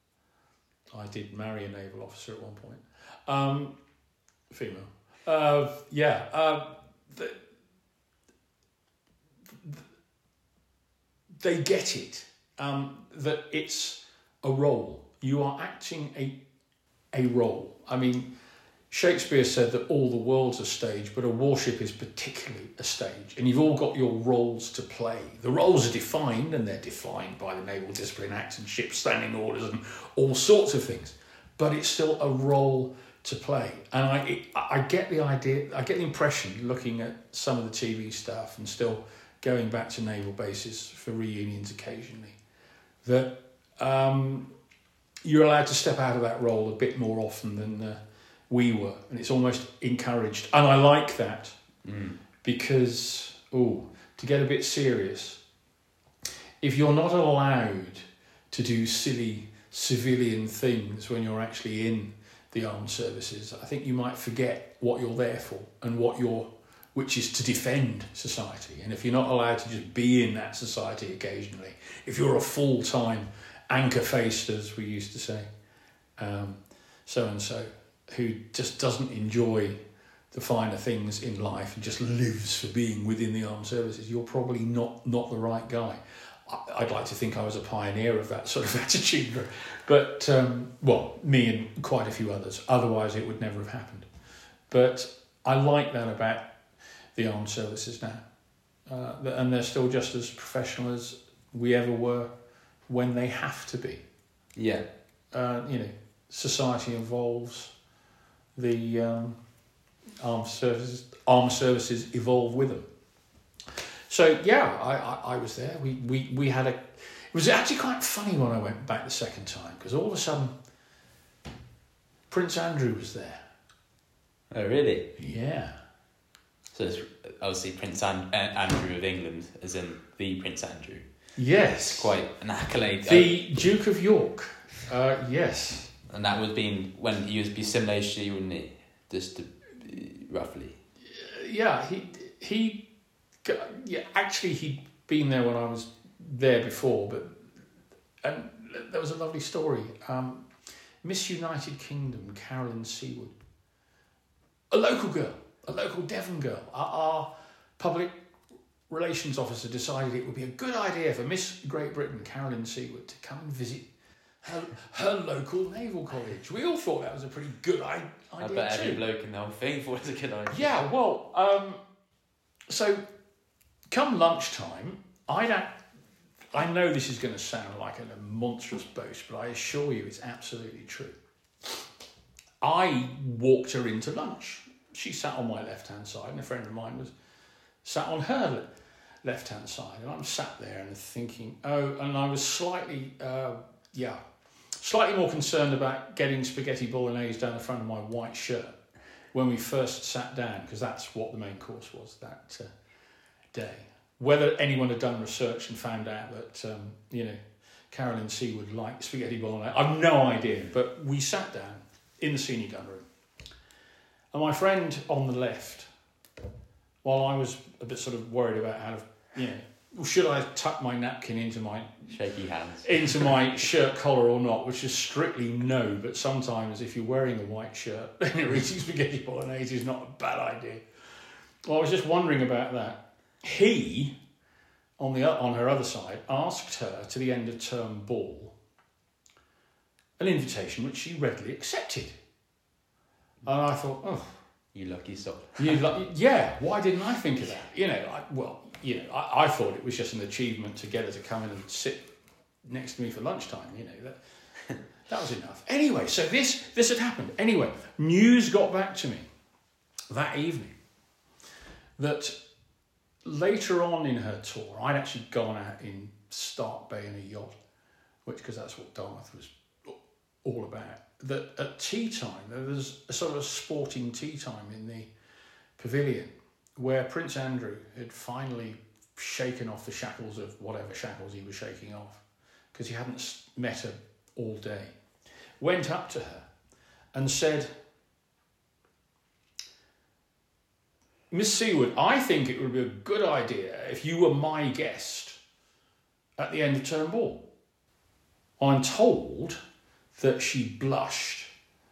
I did marry a naval officer at one point. Um, female. Uh, yeah. Uh, the, the, they get it, um, that it's a role. You are acting a a role. I mean, Shakespeare said that all the world's a stage, but a warship is particularly a stage. And you've all got your roles to play. The roles are defined, and they're defined by the Naval Discipline Act and ship standing orders and all sorts of things. But it's still a role to play. And I it, I get the idea, I get the impression, looking at some of the T V stuff and still going back to naval bases for reunions occasionally, that um, you're allowed to step out of that role a bit more often than... Uh, we were, and it's almost encouraged, and I like that mm. because oh, to get a bit serious, if you're not allowed to do silly civilian things when you're actually in the armed services, I think you might forget what you're there for and what you're, which is to defend society. And if you're not allowed to just be in that society occasionally, if you're a full-time anchor-faced, as we used to say, um, so and so, who just doesn't enjoy the finer things in life and just lives for being within the armed services, you're probably not not the right guy. I'd like to think I was a pioneer of that sort of attitude, but um, well, me and quite a few others. Otherwise, it would never have happened. But I like that about the armed services now, uh, and they're still just as professional as we ever were when they have to be. Yeah, uh, you know, society evolves. The um, armed services armed services evolve with them. So yeah, I, I, I was there. We, we we had a it was actually quite funny when I went back the second time, because all of a sudden, Prince Andrew was there. Oh, really? Yeah. So it's obviously Prince An- Andrew of England, as in the Prince Andrew. Yes. Quite an accolade. The Duke of York. Uh, yes. And that would have been when he was be similar age to you, wouldn't he? Just to, roughly. Yeah, he he. Yeah, actually, he'd been there when I was there before, but and there was a lovely story. Um, Miss United Kingdom, Carolyn Seawood, a local girl, a local Devon girl. Our, our public relations officer decided it would be a good idea for Miss Great Britain, Carolyn Seawood, to come and visit her, her local naval college. We all thought that was a pretty good I- idea I bet too. every bloke in the whole thing thought it was a good idea. Yeah, well, um, so come lunchtime, I don't. I know this is going to sound like a monstrous boast, but I assure you it's absolutely true. I walked her into lunch. She sat on my left-hand side, and a friend of mine was sat on her le- left-hand side, and I'm sat there and thinking, oh, and I was slightly, uh, yeah, slightly more concerned about getting spaghetti bolognese down the front of my white shirt when we first sat down, because that's what the main course was that uh, day. Whether anyone had done research and found out that, um, you know, Carolyn Seawood liked spaghetti bolognese, I've no idea, but we sat down in the senior gun room. And my friend on the left, while I was a bit sort of worried about how to, you know, should I tuck my napkin into my shaky hands into my shirt collar or not, which is strictly no, but sometimes if you're wearing a white shirt and you're eating spaghetti bolognese is not a bad idea. Well, I was just wondering about that. He, on the on her other side, asked her to the end of term ball an invitation which she readily accepted. And I thought, oh, you lucky soul. you like, yeah, why didn't I think of that? You know, I, well, you know, I, I thought it was just an achievement to get her to come in and sit next to me for lunchtime. You know, that that was enough. Anyway, so this this had happened. Anyway, news got back to me that evening that later on in her tour, I'd actually gone out in Stark Bay in a yacht, which, because that's what Dartmouth was all about, that at tea time, there was a sort of sporting tea time in the pavilion where Prince Andrew had finally shaken off the shackles of whatever shackles he was shaking off, because he hadn't met her all day, went up to her and said, Miss Seawood, I think it would be a good idea if you were my guest at the end of term ball. I'm told that she blushed,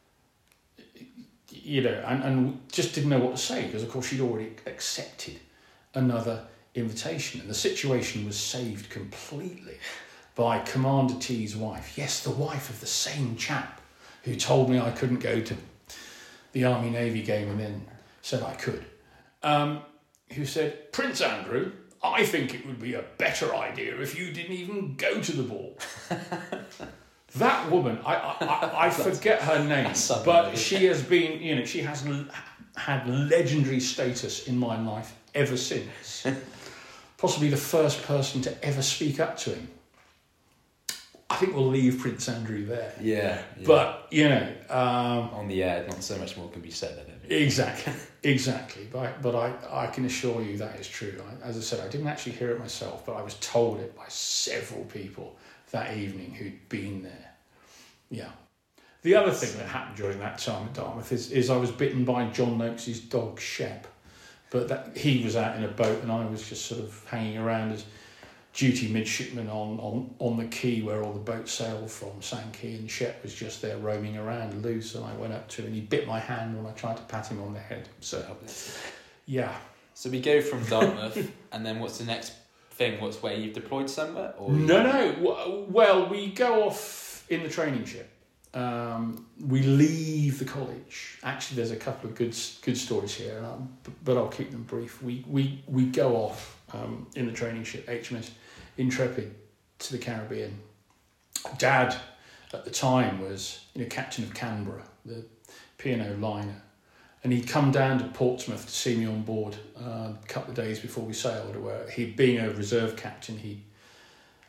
you know, and, and just didn't know what to say, because of course she'd already accepted another invitation, and the situation was saved completely by Commander T's wife. Yes, the wife of the same chap who told me I couldn't go to the Army-Navy game and then said I could. Um, who said, Prince Andrew, I think it would be a better idea if you didn't even go to the ball. That woman, I I, I forget her name, but she has been, you know, she has l- had legendary status in my life ever since. Possibly the first person to ever speak up to him. I think we'll leave Prince Andrew there. Yeah. yeah. But, you know... Um, on the air, not so much more can be said, I don't think. Exactly, exactly. But, I, but I, I can assure you that is true. I, as I said, I didn't actually hear it myself, but I was told it by several people that evening who'd been there. Yeah. The other thing that happened during that time at Dartmouth is, is I was bitten by John Noakes' dog, Shep. But that he was out in a boat and I was just sort of hanging around as duty midshipman on, on, on the quay where all the boats sailed from, Sankey, and Shep was just there roaming around loose, and I went up to him and he bit my hand when I tried to pat him on the head. So, yeah. So we go from Dartmouth, and then what's the next thing? What's where you've deployed somewhere? Or no, no. Well, we go off in the training ship. Um, we leave the college. Actually, there's a couple of good good stories here, um, but I'll keep them brief. We we we go off um, in the training ship H M S Intrepid to the Caribbean. Dad, at the time, was you know captain of Canberra, the P and O liner, and he'd come down to Portsmouth to see me on board uh, a couple of days before we sailed. Where he, being a reserve captain, he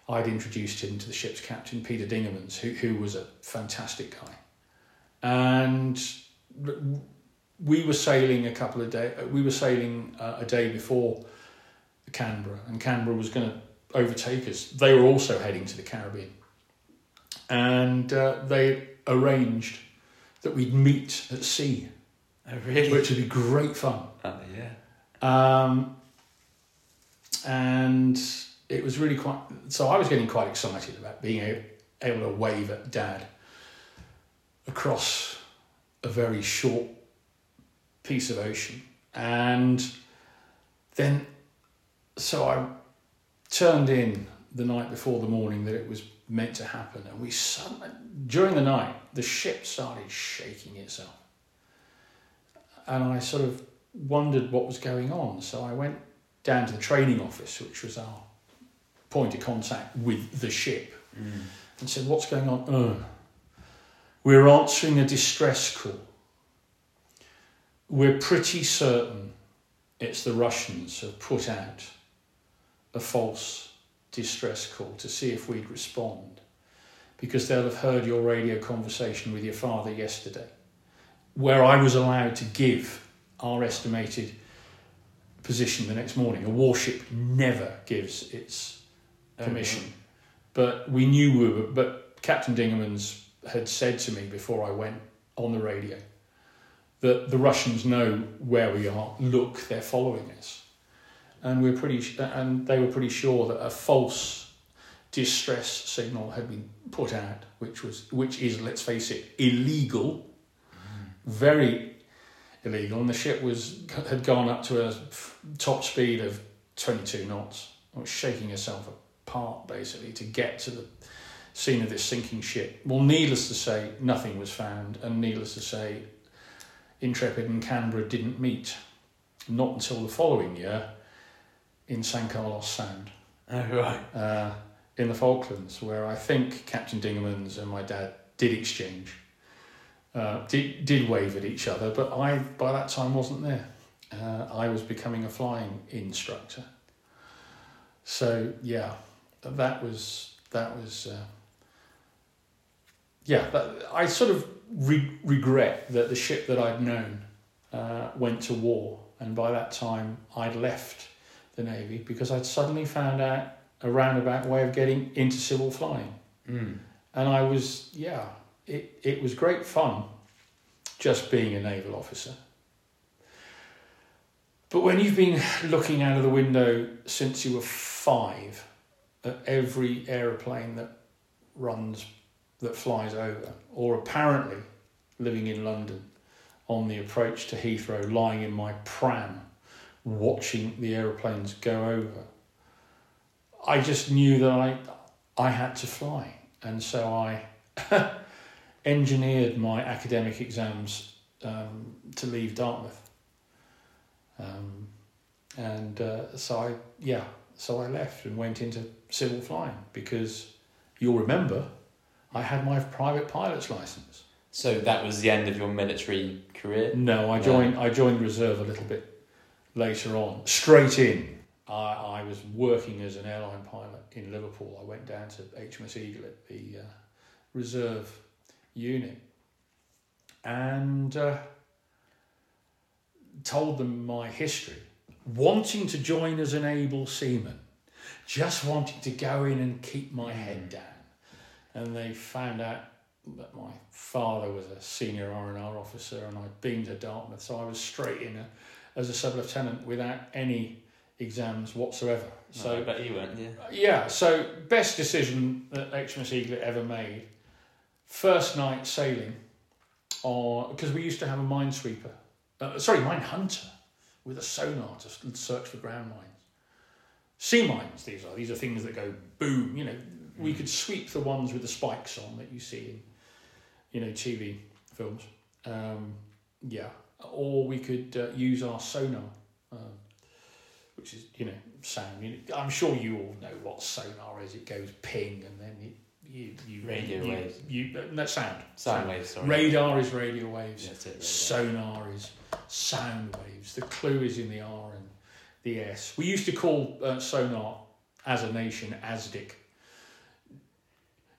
I'd introduced him to the ship's captain, Peter Dingemans, who, who was a fantastic guy. And we were sailing a couple of days, we were sailing uh, a day before Canberra, and Canberra was going to overtake us. They were also heading to the Caribbean. And uh, they arranged that we'd meet at sea. Oh, really? Which would be great fun. Oh, yeah. Um, and it was really quite... So I was getting quite excited about being able, able to wave at Dad across a very short piece of ocean. And then... So I turned in the night before the morning that it was meant to happen. And we suddenly... During the night, the ship started shaking itself. And I sort of wondered what was going on. So I went down to the training office, which was our point of contact with the ship, mm. and said, what's going on? Oh, we're answering a distress call. We're pretty certain it's the Russians who have put out a false distress call to see if we'd respond, because they'll have heard your radio conversation with your father yesterday, where I was allowed to give our estimated position the next morning. A warship never gives its permission. Oh, but we knew we were, but Captain Dingemans had said to me before I went on the radio that the Russians know where we are. Look, they're following us. And we're pretty, and they were pretty sure that a false distress signal had been put out, which was, which is, let's face it, illegal. Very illegal, and the ship was had gone up to a top speed of twenty-two knots. It was shaking herself apart, basically, to get to the scene of this sinking ship. Well, needless to say, nothing was found, and needless to say, Intrepid and Canberra didn't meet. Not until the following year in San Carlos Sound. Oh, right. Uh, in the Falklands, where I think Captain Dingemans and my dad did exchange. Uh, did did wave at each other, but I by that time wasn't there. Uh, I was becoming a flying instructor. So yeah, that was that was uh, yeah. That, I sort of re- regret that the ship that I'd known uh, went to war, and by that time I'd left the Navy because I'd suddenly found out a roundabout way of getting into civil flying, mm. and I was yeah. It it was great fun, just being a naval officer. But when you've been looking out of the window since you were five at every aeroplane that runs, that flies over, or apparently living in London on the approach to Heathrow, lying in my pram, watching the aeroplanes go over, I just knew that I I had to fly, and so I. engineered my academic exams um, to leave Dartmouth, um, and uh, so I yeah so I left and went into civil flying because you'll remember I had my private pilot's license. So that was the end of your military career? No, I joined no. I joined reserve a little bit later on. Straight in, I I was working as an airline pilot in Liverpool. I went down to H M S Eaglet, the uh, reserve unit, and uh, told them my history, wanting to join as an able seaman, just wanting to go in and keep my head down. And they found out that my father was a senior R and R officer and I'd been to Dartmouth, so I was straight in a, as a sub-lieutenant without any exams whatsoever. So no, I bet you went, yeah. Yeah, so best decision that H M S Eaglet ever made. First night sailing, or because we used to have a minesweeper, uh, sorry, mine hunter, with a sonar to search for ground mines. Sea mines, these are. These are things that go boom. You know, mm. we could sweep the ones with the spikes on that you see in, you know, T V films. Um, yeah, or we could uh, use our sonar, uh, which is, you know, sound. You know, I'm sure you all know what sonar is. It goes ping and then it. You, you, radio you, waves. You, no, sound. Sound waves, sorry. Radar is radio waves. Yeah, that's it, sonar is sound waves. The clue is in the R and the S. We used to call uh, sonar, as a nation, ASDIC,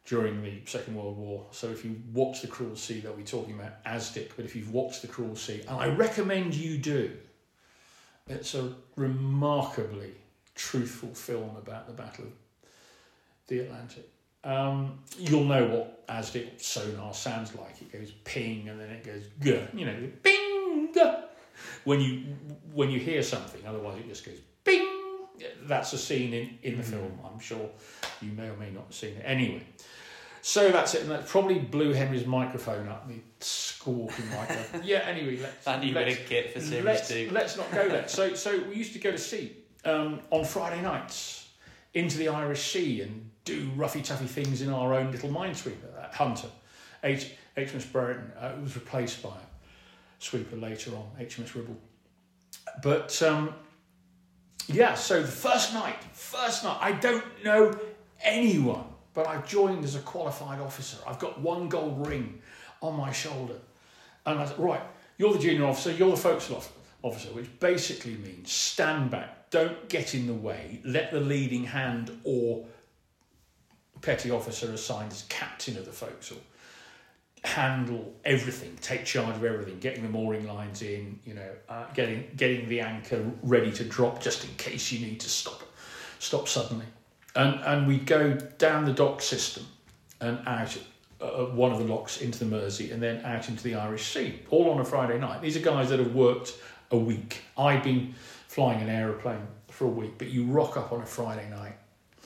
during the Second World War. So if you watch The Cruel Sea, they'll be talking about Asdic, but if you've watched The Cruel Sea, and I recommend you do, it's a remarkably truthful film about the Battle of the Atlantic. Um, you'll know what Asdic sonar sounds like. It goes ping and then it goes g, you know, bing when you when you hear something. Otherwise, it just goes bing. That's a scene in, in the mm. film. I'm sure you may or may not have seen it. Anyway, so that's it. And that probably blew Henry's microphone up. The squawking microphone. Yeah. Anyway, let's. Fanny let's, rid of kit for series let's, two. Let's not go there. So so we used to go to sea um, on Friday nights into the Irish Sea and do roughy toughy things in our own little minesweeper. That Hunter, H M S Brereton, uh, it was replaced by a sweeper later on, H M S Ribble. But um, yeah, so the first night, first night, I don't know anyone, but I've joined as a qualified officer. I've got one gold ring on my shoulder, and I said, right, you're the junior officer, you're the forecastle officer, which basically means stand back, don't get in the way, let the leading hand or petty officer assigned as captain of the forecastle handle everything, take charge of everything, getting the mooring lines in, you know, uh, getting getting the anchor ready to drop just in case you need to stop stop suddenly. And and we go down the dock system and out uh, one of the locks into the Mersey and then out into the Irish Sea, all on a Friday night. These are guys that have worked a week. I've been flying an aeroplane for a week, but you rock up on a Friday night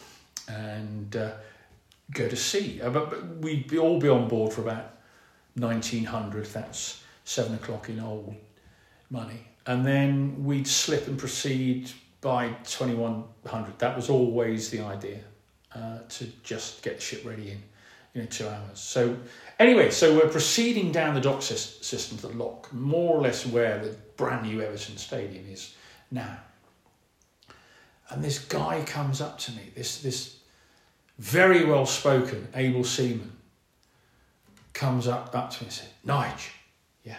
and uh, go to sea. Uh, but, but we'd be, all be on board for about nineteen hundred, that's seven o'clock in old money. And then we'd slip and proceed by twenty-one hundred. That was always the idea, uh, to just get the ship ready in, you know, two hours. So anyway, so we're proceeding down the dock system to the lock, more or less where the brand new Everton Stadium is now. And this guy comes up to me, this this very well spoken, able seaman, comes up, up to me and said, Nige, yeah.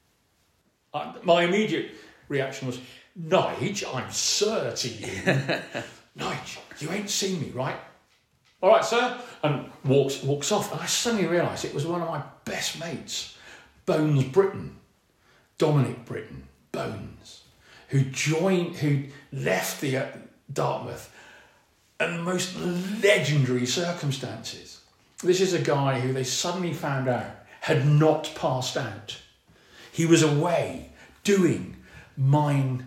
I, my immediate reaction was, Nige, I'm sir to you. Nige, you ain't seen me, right? All right, sir. And walks walks off. And I suddenly realised it was one of my best mates, Bones Britton, Dominic Britton, Bones, who joined, who left the uh, Dartmouth in the most legendary circumstances. This is a guy who they suddenly found out had not passed out. He was away doing mine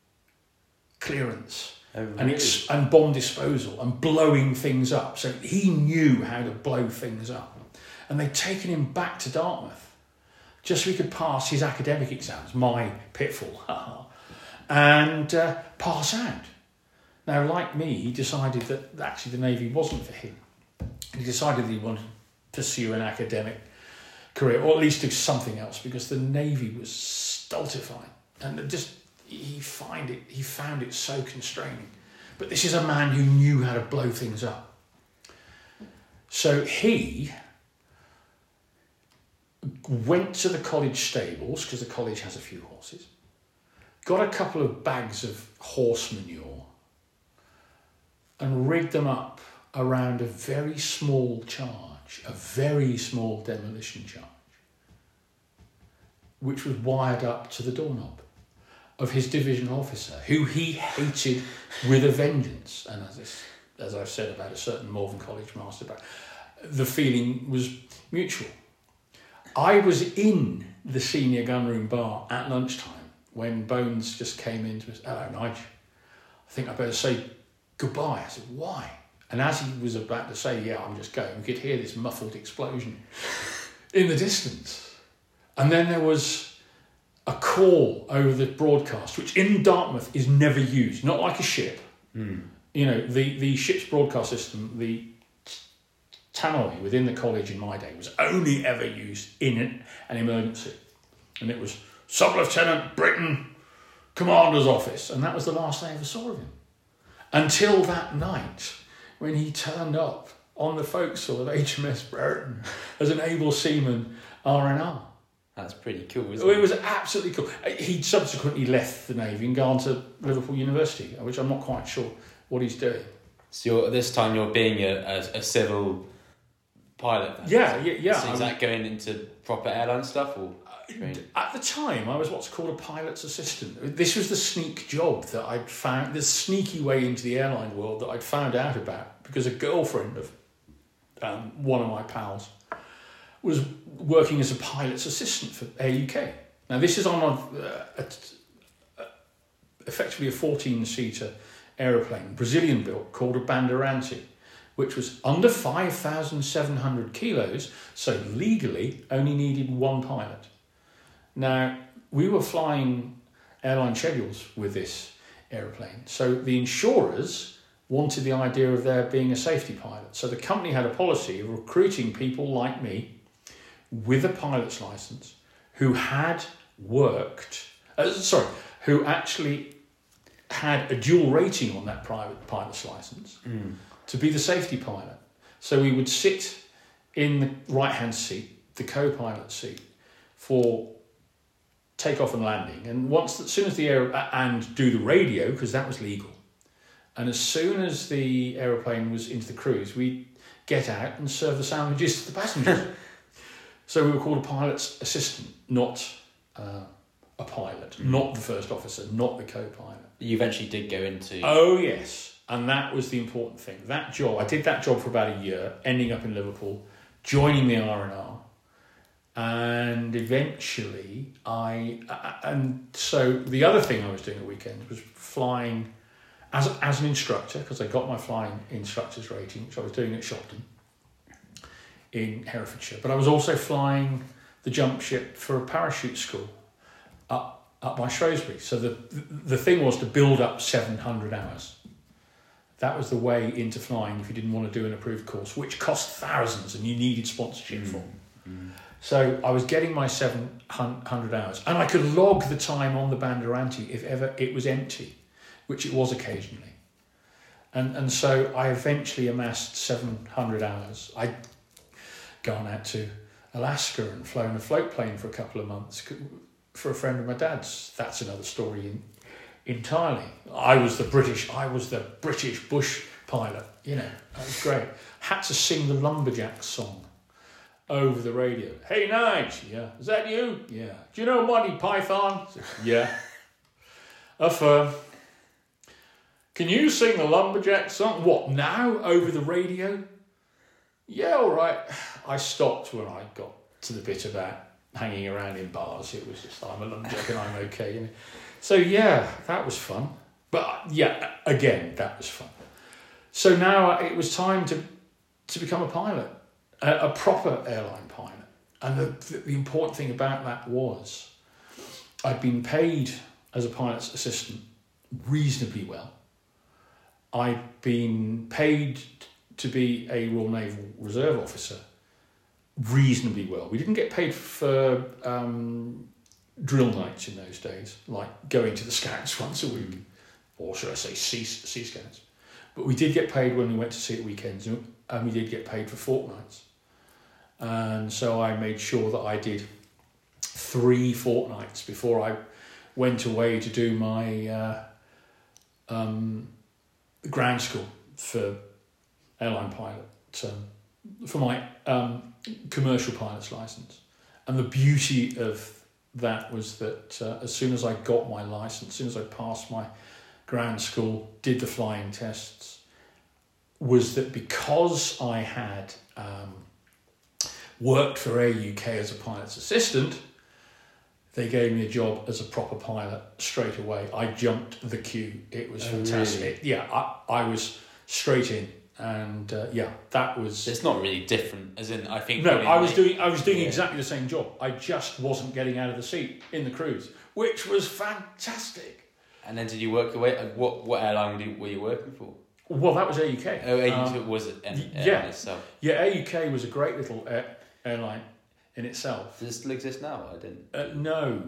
clearance oh, really? and, ex- and bomb disposal and blowing things up. So he knew how to blow things up. And they'd taken him back to Dartmouth just so he could pass his academic exams, my pitfall, and uh, pass out. Now, like me, he decided that actually the Navy wasn't for him. He decided that he wanted to pursue an academic career, or at least do something else, because the Navy was stultifying, and just he find it he found it so constraining. But this is a man who knew how to blow things up. So he went to the college stables, because the college has a few horses, got a couple of bags of horse manure, and rigged them up around a very small charge, a very small demolition charge, which was wired up to the doorknob of his divisional officer, who he hated with a vengeance. And as, I, as I've said about a certain Malvern College master, the feeling was mutual. I was in the senior gunroom bar at lunchtime when Bones just came in to us. Hello, Nige. I think I better say goodbye. I said, why? And as he was about to say, yeah, I'm just going, we could hear this muffled explosion in the distance. And then there was a call over the broadcast, which in Dartmouth is never used, not like a ship. Mm. You know, the, the ship's broadcast system, the tannoy within the college in my day was only ever used in an, an emergency. And it was Sub-Lieutenant Britton, Commander's Office. And that was the last I ever saw of him. Until that night, when he turned up on the forecastle of H M S Brereton as an able seaman R N R. That's pretty cool, isn't it? It It was absolutely cool. He subsequently left the Navy and gone to Liverpool University, which I'm not quite sure what he's doing. So you're, this time you're being a, a, a civil pilot then? Yeah, yeah, yeah. So is that going into proper airline stuff or training? At the time, I was what's called a pilot's assistant. This was the sneak job that I'd found, the sneaky way into the airline world that I'd found out about because a girlfriend of um, one of my pals was working as a pilot's assistant for Air U K. Now, this is on a, a, a effectively a fourteen-seater aeroplane, Brazilian built, called a Bandeirante, which was under five thousand seven hundred kilos, so legally only needed one pilot. Now, we were flying airline schedules with this aeroplane, so the insurers wanted the idea of there being a safety pilot. So the company had a policy of recruiting people like me with a pilot's license who had worked, uh, sorry, who actually had a dual rating on that private pilot's license mm. to be the safety pilot. So we would sit in the right-hand seat, the co-pilot seat, for takeoff and landing. And once, as soon as the air, and do the radio, because that was legal. And as soon as the aeroplane was into the cruise, we'd get out and serve the sandwiches to the passengers. So we were called a pilot's assistant, not uh, a pilot, mm. not the first officer, not the co-pilot. You eventually did go into... Oh, yes. And that was the important thing. That job, I did that job for about a year, ending up in Liverpool, joining the R and R. And eventually I... And so the other thing I was doing at weekends was flying as, as an instructor, because I got my flying instructor's rating, which I was doing at Shopton in Herefordshire. But I was also flying the jump ship for a parachute school up, up by Shrewsbury. So the, the thing was to build up seven hundred hours. That was the way into flying if you didn't want to do an approved course, which cost thousands and you needed sponsorship mm. for. Mm. So I was getting my seven hundred hours, and I could log the time on the Bandeirante if ever it was empty, which it was occasionally. And and so I eventually amassed seven hundred hours. I'd gone out to Alaska and flown a float plane for a couple of months for a friend of my dad's. That's another story in, entirely. I was the British, I was the British bush pilot, you know, that was great. Had to sing the Lumberjack song over the radio. Hey, Nige, yeah, is that you? Yeah. Do you know Monty Python? Yeah. Affirm. Can you sing the Lumberjack song? What, now, over the radio? Yeah, all right. I stopped when I got to the bit about hanging around in bars. It was just, I'm a lumberjack and I'm okay. You know? So, yeah, that was fun. But, yeah, again, that was fun. So now it was time to, to become a pilot, a, a proper airline pilot. And the, the, the important thing about that was I'd been paid as a pilot's assistant reasonably well. I'd been paid to be a Royal Naval Reserve officer reasonably well. We didn't get paid for um, drill nights in those days, like going to the Scouts once a week, or should I say Sea, sea Scouts. But we did get paid when we went to sea at weekends, and we did get paid for fortnights. And so I made sure that I did three fortnights before I went away to do my uh, um, ground school for airline pilot, um, for my um, commercial pilot's license. And the beauty of that was that uh, as soon as I got my license, as soon as I passed my ground school, did the flying tests, was that because I had um, worked for Air U K as a pilot's assistant, they gave me a job as a proper pilot straight away. I jumped the queue. It was oh, fantastic. Really? Yeah, I, I was straight in. And uh, yeah, that was. It's not really different, as in I think. No, I was doing. I was doing yeah. exactly the same job. I just wasn't getting out of the seat in the cruise, which was fantastic. And then, did you work away? What what airline were you, were you working for? Well, that was Air U K. Oh, Air U K um, was it? An yeah, airline itself. Yeah, Air U K was a great little air, airline in itself. Does it still exist now? I didn't. Uh, no,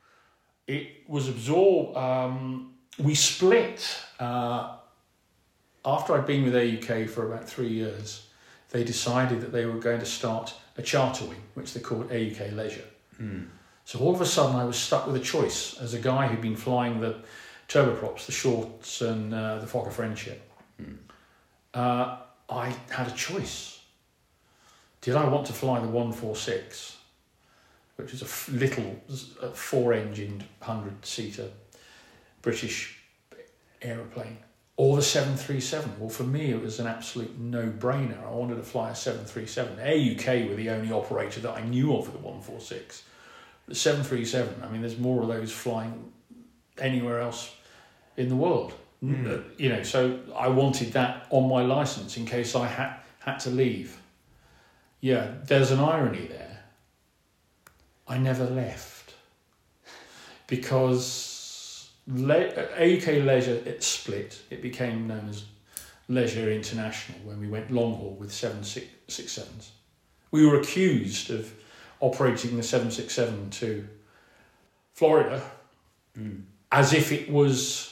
it was absorbed. Um, we split. Uh, After I'd been with Air U K for about three years, they decided that they were going to start a charter wing, which they called Air U K Leisure. Mm. So all of a sudden I was stuck with a choice as a guy who'd been flying the turboprops, the Shorts and uh, the Fokker Friendship. Mm. Uh, I had a choice. did I want to fly the one forty-six, which is a f- little a four-engined hundred-seater British aeroplane, or the seven thirty-seven? Well, for me, it was an absolute no-brainer. I wanted to fly a seven thirty-seven. Air U K were the only operator that I knew of for the one forty-six. The seven thirty-seven, I mean, there's more of those flying anywhere else in the world. Mm. You know, so I wanted that on my licence in case I had had to leave. Yeah, there's an irony there. I never left because Le- A U K Leisure, it split. It became known as Leisure International when we went long haul with seven sixty-sevens. We were accused of operating the seven sixty-seven to Florida mm. as if it was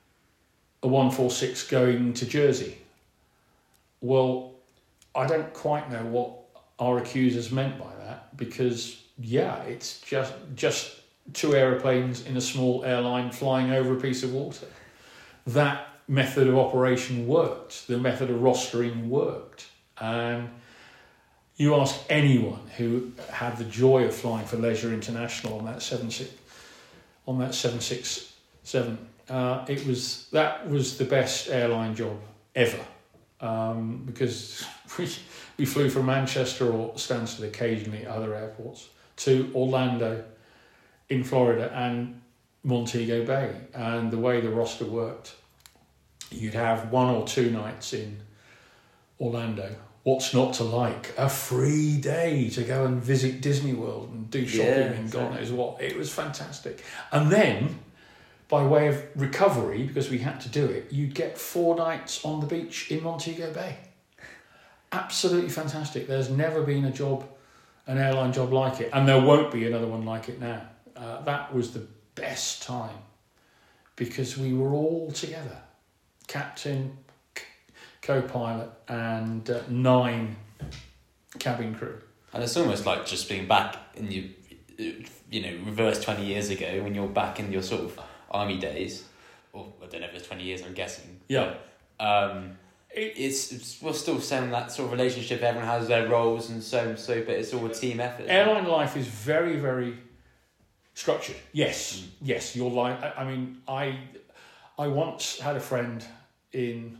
a one forty-six going to Jersey. Well, I don't quite know what our accusers meant by that, because yeah, it's just just two aeroplanes in a small airline flying over a piece of water. That method of operation worked. The method of rostering worked. And you ask anyone who had the joy of flying for Leisure International on that seven six on that seven sixty-seven, uh, it was that was the best airline job ever, um, because we we flew from Manchester or Stansted occasionally at other airports to Orlando in Florida and Montego Bay, and the way the roster worked, you'd have one or two nights in Orlando. What's not to like? A free day to go and visit Disney World and do shopping yeah, and God knows what. It was fantastic. And then, by way of recovery, because we had to do it, you'd get four nights on the beach in Montego Bay. Absolutely fantastic. There's never been a job, an airline job like it, and there won't be another one like it now. Uh, that was the best time because we were all together. Captain, co-pilot and uh, nine cabin crew. And it's almost like just being back in you, you know, reverse twenty years ago when you're back in your sort of army days, or I don't know if it's twenty years, I'm guessing. Yeah. But, um, it, it's, it's we're still saying that sort of relationship. Everyone has their roles and so so, but it's all a team effort. Airline life is very very structured. Yes, mm. yes. Your life. I, I mean, I I once had a friend in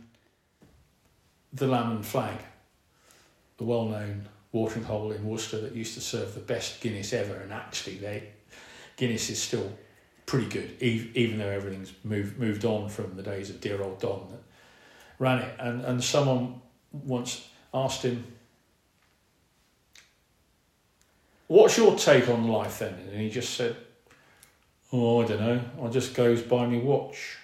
the Lamb and Flag, the well-known watering hole in Worcester that used to serve the best Guinness ever, and actually they Guinness is still pretty good, even though everything's moved moved on from the days of dear old Don that ran it. And and someone once asked him, "What's your take on life then?" And he just said, "Oh, I don't know. I just goes by me watch,"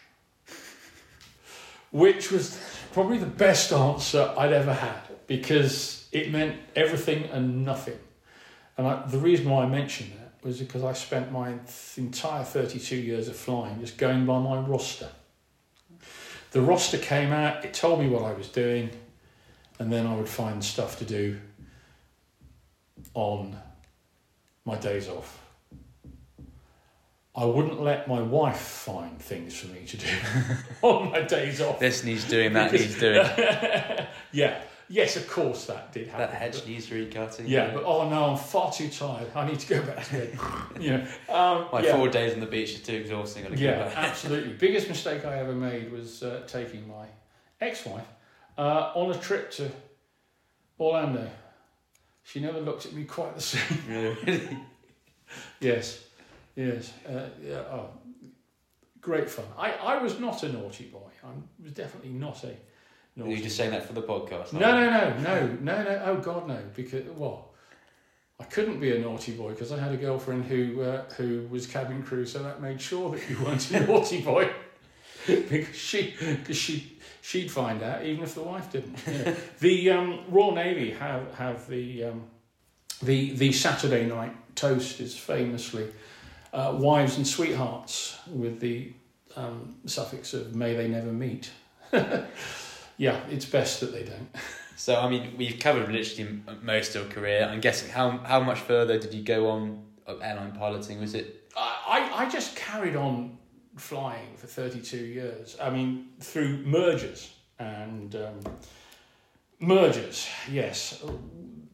which was probably the best answer I'd ever had, because it meant everything and nothing. And I, the reason why I mentioned that was because I spent my entire thirty-two years of flying just going by my roster. The roster came out, it told me what I was doing, and then I would find stuff to do on my days off. I wouldn't let my wife find things for me to do on my days off. This needs doing, that needs doing. Yeah. Yes, of course that did happen. That hedge needs recutting. Yeah, but oh no, I'm far too tired. I need to go back to bed. You know, um, my yeah. four days on the beach are too exhausting. I Yeah, absolutely. Biggest mistake I ever made was uh, taking my ex-wife uh, on a trip to Orlando. She never looked at me quite the same. Really? Yes. Yes, uh, yeah, oh, great fun. I, I was not a naughty boy. I was definitely not a naughty Are you just saying that for the podcast? No, no, no, no, no, no, oh God, no, because, well, I couldn't be a naughty boy because I had a girlfriend who uh, who was cabin crew, so that made sure that you weren't a naughty boy, because she, because she, she'd find out even if the wife didn't. You know. The um, Royal Navy have, have the, um, the, the Saturday night toast is famously Uh, wives and sweethearts, with the um, suffix of "may they never meet." Yeah, it's best that they don't. So, I mean, we've covered literally most of your career. I'm guessing, how how much further did you go on airline piloting? Was it? I, I just carried on flying for thirty-two years. I mean, through mergers and um, mergers, yes.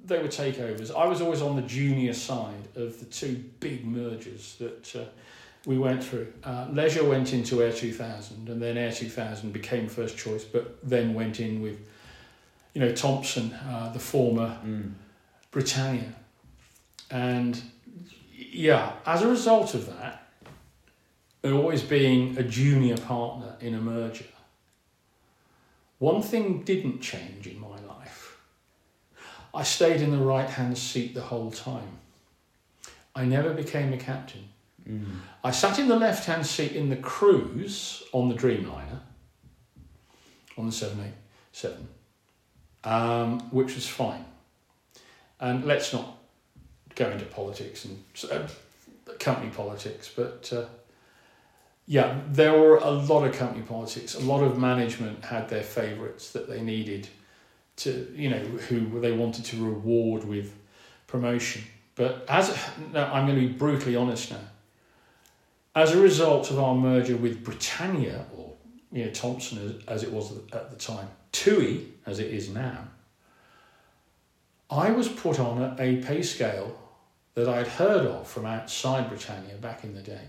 they were takeovers. I was always on the junior side of the two big mergers that uh, we went through. Uh, Leisure went into Air two thousand, and then Air two thousand became first choice, but then went in with, you know, Thompson, uh, the former Mm. Britannia. And yeah, as a result of that, always being a junior partner in a merger, one thing didn't change in my life. I stayed in the right-hand seat the whole time. I never became a captain. Mm. I sat in the left-hand seat in the cruise on the Dreamliner, on the seven eighty-seven, um, which was fine. And let's not go into politics and uh, company politics, but uh, yeah, there were a lot of company politics. A lot of management had their favourites that they needed to, you know, who they wanted to reward with promotion. But as no, I'm going to be brutally honest now. As a result of our merger with Britannia, or you know Thompson as, as it was at the time, TUI as it is now, I was put on a, a pay scale that I'd heard of from outside Britannia back in the day,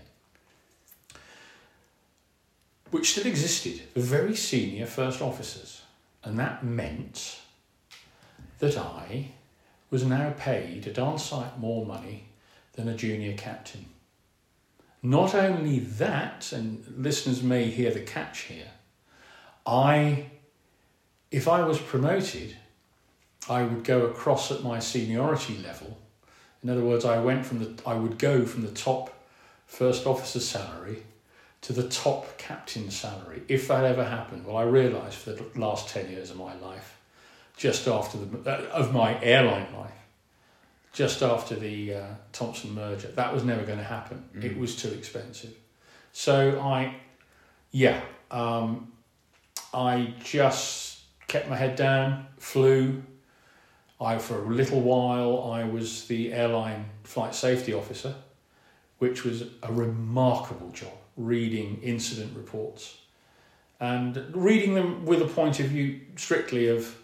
which still existed, very senior first officers. And that meant that I was now paid a darn sight more money than a junior captain. Not only that, and listeners may hear the catch here, I, if I was promoted, I would go across at my seniority level. In other words, I went from the, I would go from the top first officer salary to the top captain salary, if that ever happened. Well, I realised for the last ten years of my life, just after the, uh, of my airline life, just after the uh, Thompson merger, that was never going to happen. Mm. It was too expensive. So I, yeah, um, I just kept my head down, flew. I, for a little while, I was the airline flight safety officer, which was a remarkable job, reading incident reports and reading them with a point of view strictly of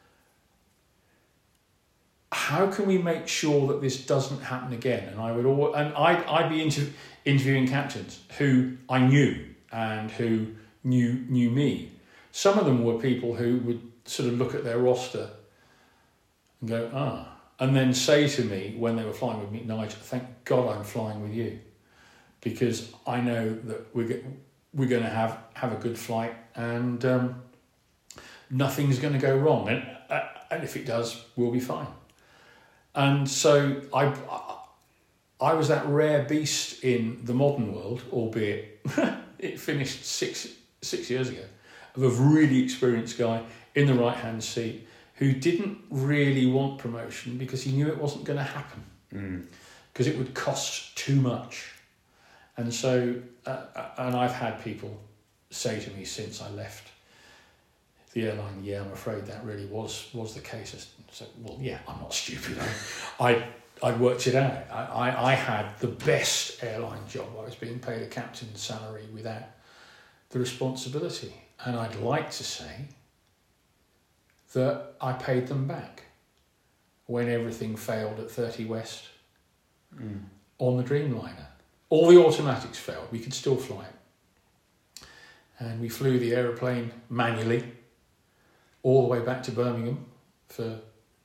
how can we make sure that this doesn't happen again. And I would all, and I'd, I'd be inter, interviewing captains who I knew and who knew knew me. Some of them were people who would sort of look at their roster and go, ah, and then say to me when they were flying with me, Nigel, thank God I'm flying with you, because I know that we're we're going to have, have a good flight and um, nothing's going to go wrong, and uh, and if it does, we'll be fine. And so I I was that rare beast in the modern world, albeit it finished six six years ago, of a really experienced guy in the right hand seat who didn't really want promotion because he knew it wasn't going to happen, because mm. it would cost too much. And so, uh, and I've had people say to me since I left the airline, yeah, I'm afraid that really was was the case. I said, well, yeah, I'm not stupid. I I worked it out. I, I, I had the best airline job. I was being paid a captain's salary without the responsibility. And I'd like to say that I paid them back when everything failed at thirty West mm. on the Dreamliner. All the automatics failed. We could still fly it. And we flew the aeroplane manually all the way back to Birmingham for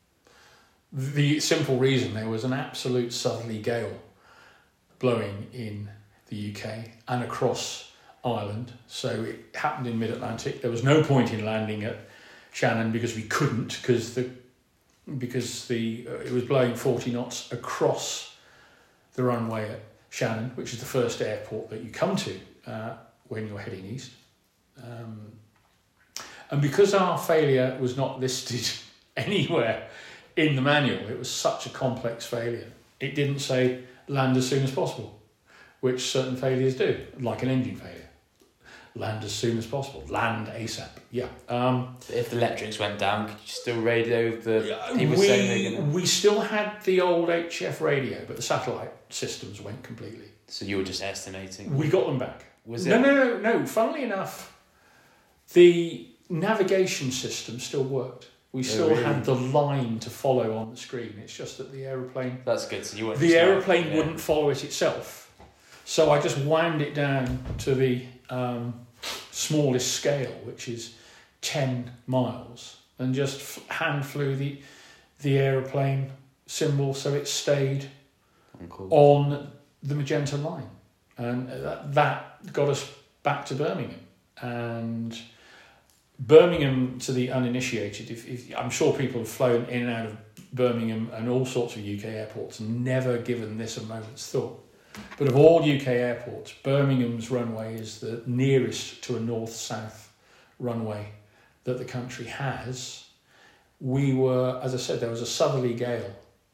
the simple reason there was an absolute southerly gale blowing in the U K and across Ireland. So it happened in mid-Atlantic. There was no point in landing at Shannon because we couldn't, because the because the uh, it was blowing forty knots across the runway at Shannon, which is the first airport that you come to uh, when you're heading east. Um, and because our failure was not listed anywhere in the manual, it was such a complex failure. It didn't say land as soon as possible, which certain failures do, like an engine failure. Land as soon as possible. Land ASAP. Yeah. Um, if the electrics went down, could you still radio the people we, saying they're gonna... We still had the old H F radio, but the satellite systems went completely. So you were just estimating? We got them back. Was it? No, no, no, no. Funnily enough, the navigation system still worked. We still really? had the line to follow on the screen. It's just that the aeroplane, That's good. So you weren't the just like- aeroplane yeah. wouldn't follow it itself. So I just wound it down to the um, smallest scale, which is ten miles, and just f- hand flew the the aeroplane symbol so it stayed Oh, cool. on the magenta line, and that, that got us back to Birmingham. And Birmingham, to the uninitiated, if, if I'm sure people have flown in and out of Birmingham and all sorts of U K airports and never given this a moment's thought. But of all U K airports, Birmingham's runway is the nearest to a north-south runway that the country has. We were, as I said, there was a southerly gale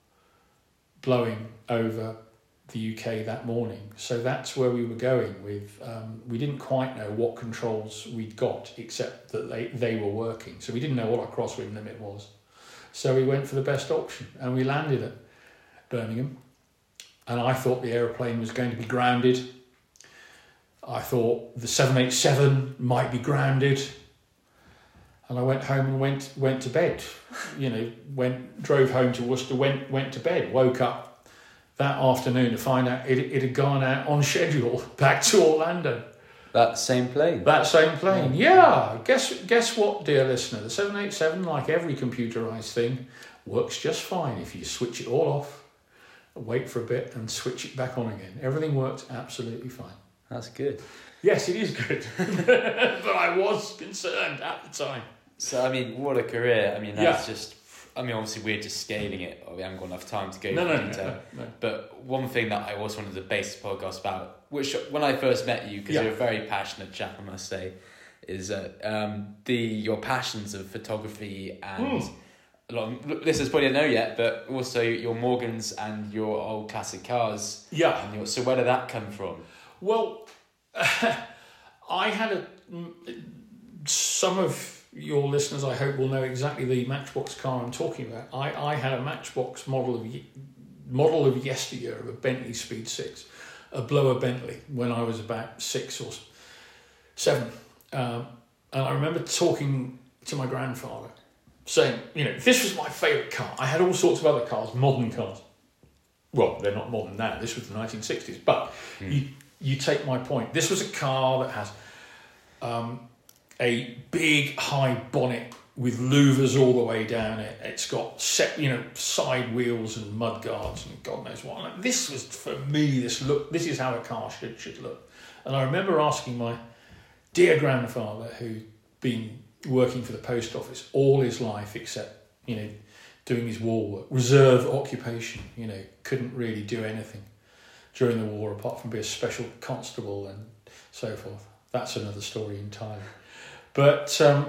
blowing over the U K that morning. So that's where we were going with, um, we didn't quite know what controls we'd got, except that they, they were working. So we didn't know what our crosswind limit was. So we went for the best option and we landed at Birmingham. And I thought the aeroplane was going to be grounded. I thought the seven eighty-seven might be grounded. And I went home and went went to bed. You know, went drove home to Worcester, went went to bed, woke up that afternoon to find out it, it had gone out on schedule back to Orlando. That same plane. That same plane, yeah. Guess guess what, dear listener? The seven eighty-seven, like every computerised thing, works just fine if you switch it all off, wait for a bit and switch it back on again. Everything worked absolutely fine. That's good. Yes, it is good. But I was concerned at the time. So, I mean, what a career. I mean, that's Yeah. just... I mean, obviously, we're just scaling it. We haven't got enough time to go No, into no, no, detail. no, no. But one thing that I also wanted to base the podcast about, which when I first met you, because Yeah. you're a very passionate chap, I must say, is uh, um, the your passions of photography and... Mm. A lot of listeners probably don't know yet, but also your Morgans and your old classic cars. Yeah. And your, so where did that come from? Well, I had a... Some of your listeners, I hope, will know exactly the Matchbox car I'm talking about. I, I had a Matchbox model of ye- model of yesteryear of a Bentley Speed six, a blower Bentley, when I was about six or seven. Um, and I remember talking to my grandfather, saying, you know, this was my favourite car. I had all sorts of other cars, modern cars. Well, they're not modern now. This was the nineteen sixties. But mm. you you take my point. This was a car that has um, a big high bonnet with louvers all the way down it. It's got set, you know, side wheels and mud guards and God knows what. And this was, for me, this look. This is how a car should should look. And I remember asking my dear grandfather, who'd been working for the post office all his life, except, you know, doing his war work, reserve occupation, you know, couldn't really do anything during the war apart from be a special constable and so forth. That's another story entirely. But um,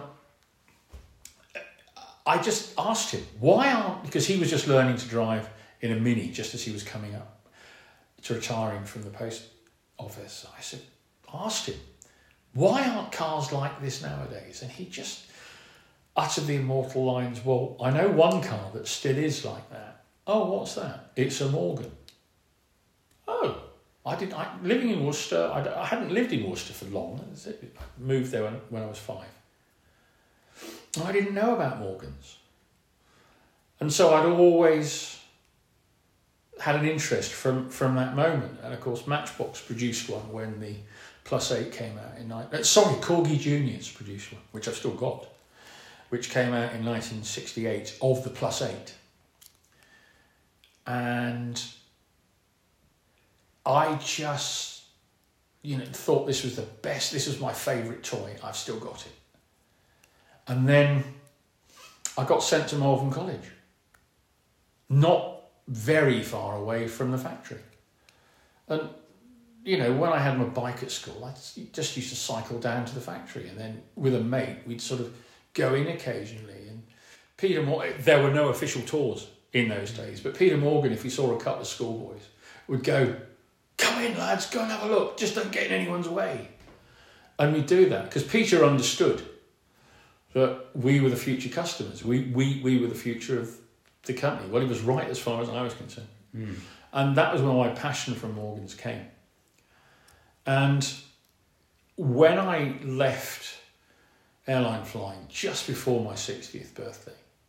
I just asked him, why aren't, because he was just learning to drive in a Mini just as he was coming up to retiring from the post office. I said, asked him, why aren't cars like this nowadays? And he just uttered the immortal lines, well, I know one car that still is like that. Oh, what's that? It's a Morgan. Oh, I didn't. I, living in Worcester, I, I hadn't lived in Worcester for long. I moved there when, when I was five. And I didn't know about Morgans. And so I'd always had an interest from, from that moment. And of course, Matchbox produced one when the Plus eight came out in... Uh, sorry, Corgi Juniors produced one, which I've still got, which came out in nineteen sixty-eight of the Plus eight. And I just, you know, thought this was the best, this was my favourite toy. I've still got it. And then I got sent to Malvern College, not very far away from the factory. And, you know, when I had my bike at school, I just used to cycle down to the factory, and then with a mate, we'd sort of go in occasionally. And Peter Morgan, there were no official tours in those days, but Peter Morgan, if he saw a couple of schoolboys, would go, come in, lads, go and have a look, just don't get in anyone's way. And we'd do that, because Peter understood that we were the future customers. We, we, we were the future of the company. Well, he was right as far as I was concerned. Mm. And that was when my passion for Morgans came. And when I left airline flying just before my sixtieth birthday,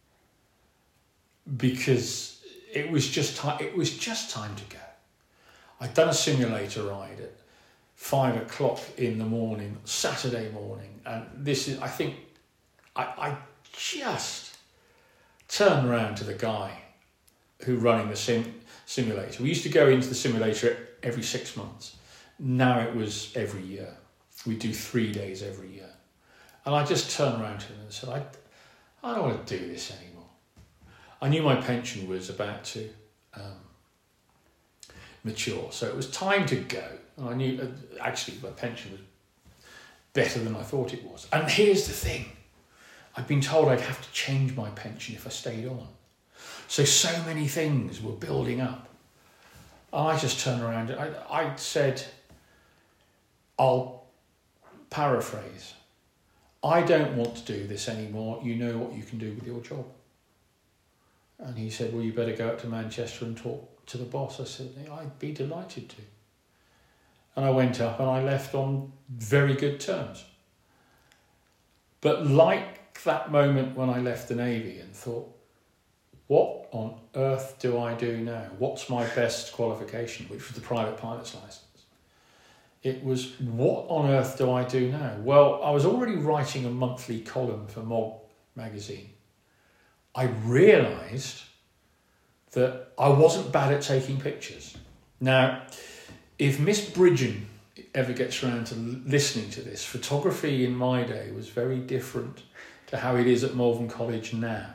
because it was just time. It was just time to go. I'd done a simulator ride at five o'clock in the morning, Saturday morning, and this is. I think I, I just turned around to the guy who running the sim simulator. We used to go into the simulator every six months. Now it was every year. We do three days every year. And I just turned around to him and said, I, I don't want to do this anymore. I knew my pension was about to um, mature, so it was time to go. And I knew, uh, actually, my pension was better than I thought it was. And here's the thing. I'd been told I'd have to change my pension if I stayed on. So, so many things were building up. And I just turned around. I, I said, I'll paraphrase. I don't want to do this anymore. You know what you can do with your job. And he said, well, you better go up to Manchester and talk to the boss. I said, I'd be delighted to. And I went up and I left on very good terms. But like that moment when I left the Navy and thought, what on earth do I do now? What's my best qualification, which was the private pilot's licence? It was, what on earth do I do now? Well, I was already writing a monthly column for Mog magazine. I realised that I wasn't bad at taking pictures. Now, if Miss Bridgen ever gets around to listening to this, photography in my day was very different to how it is at Malvern College now.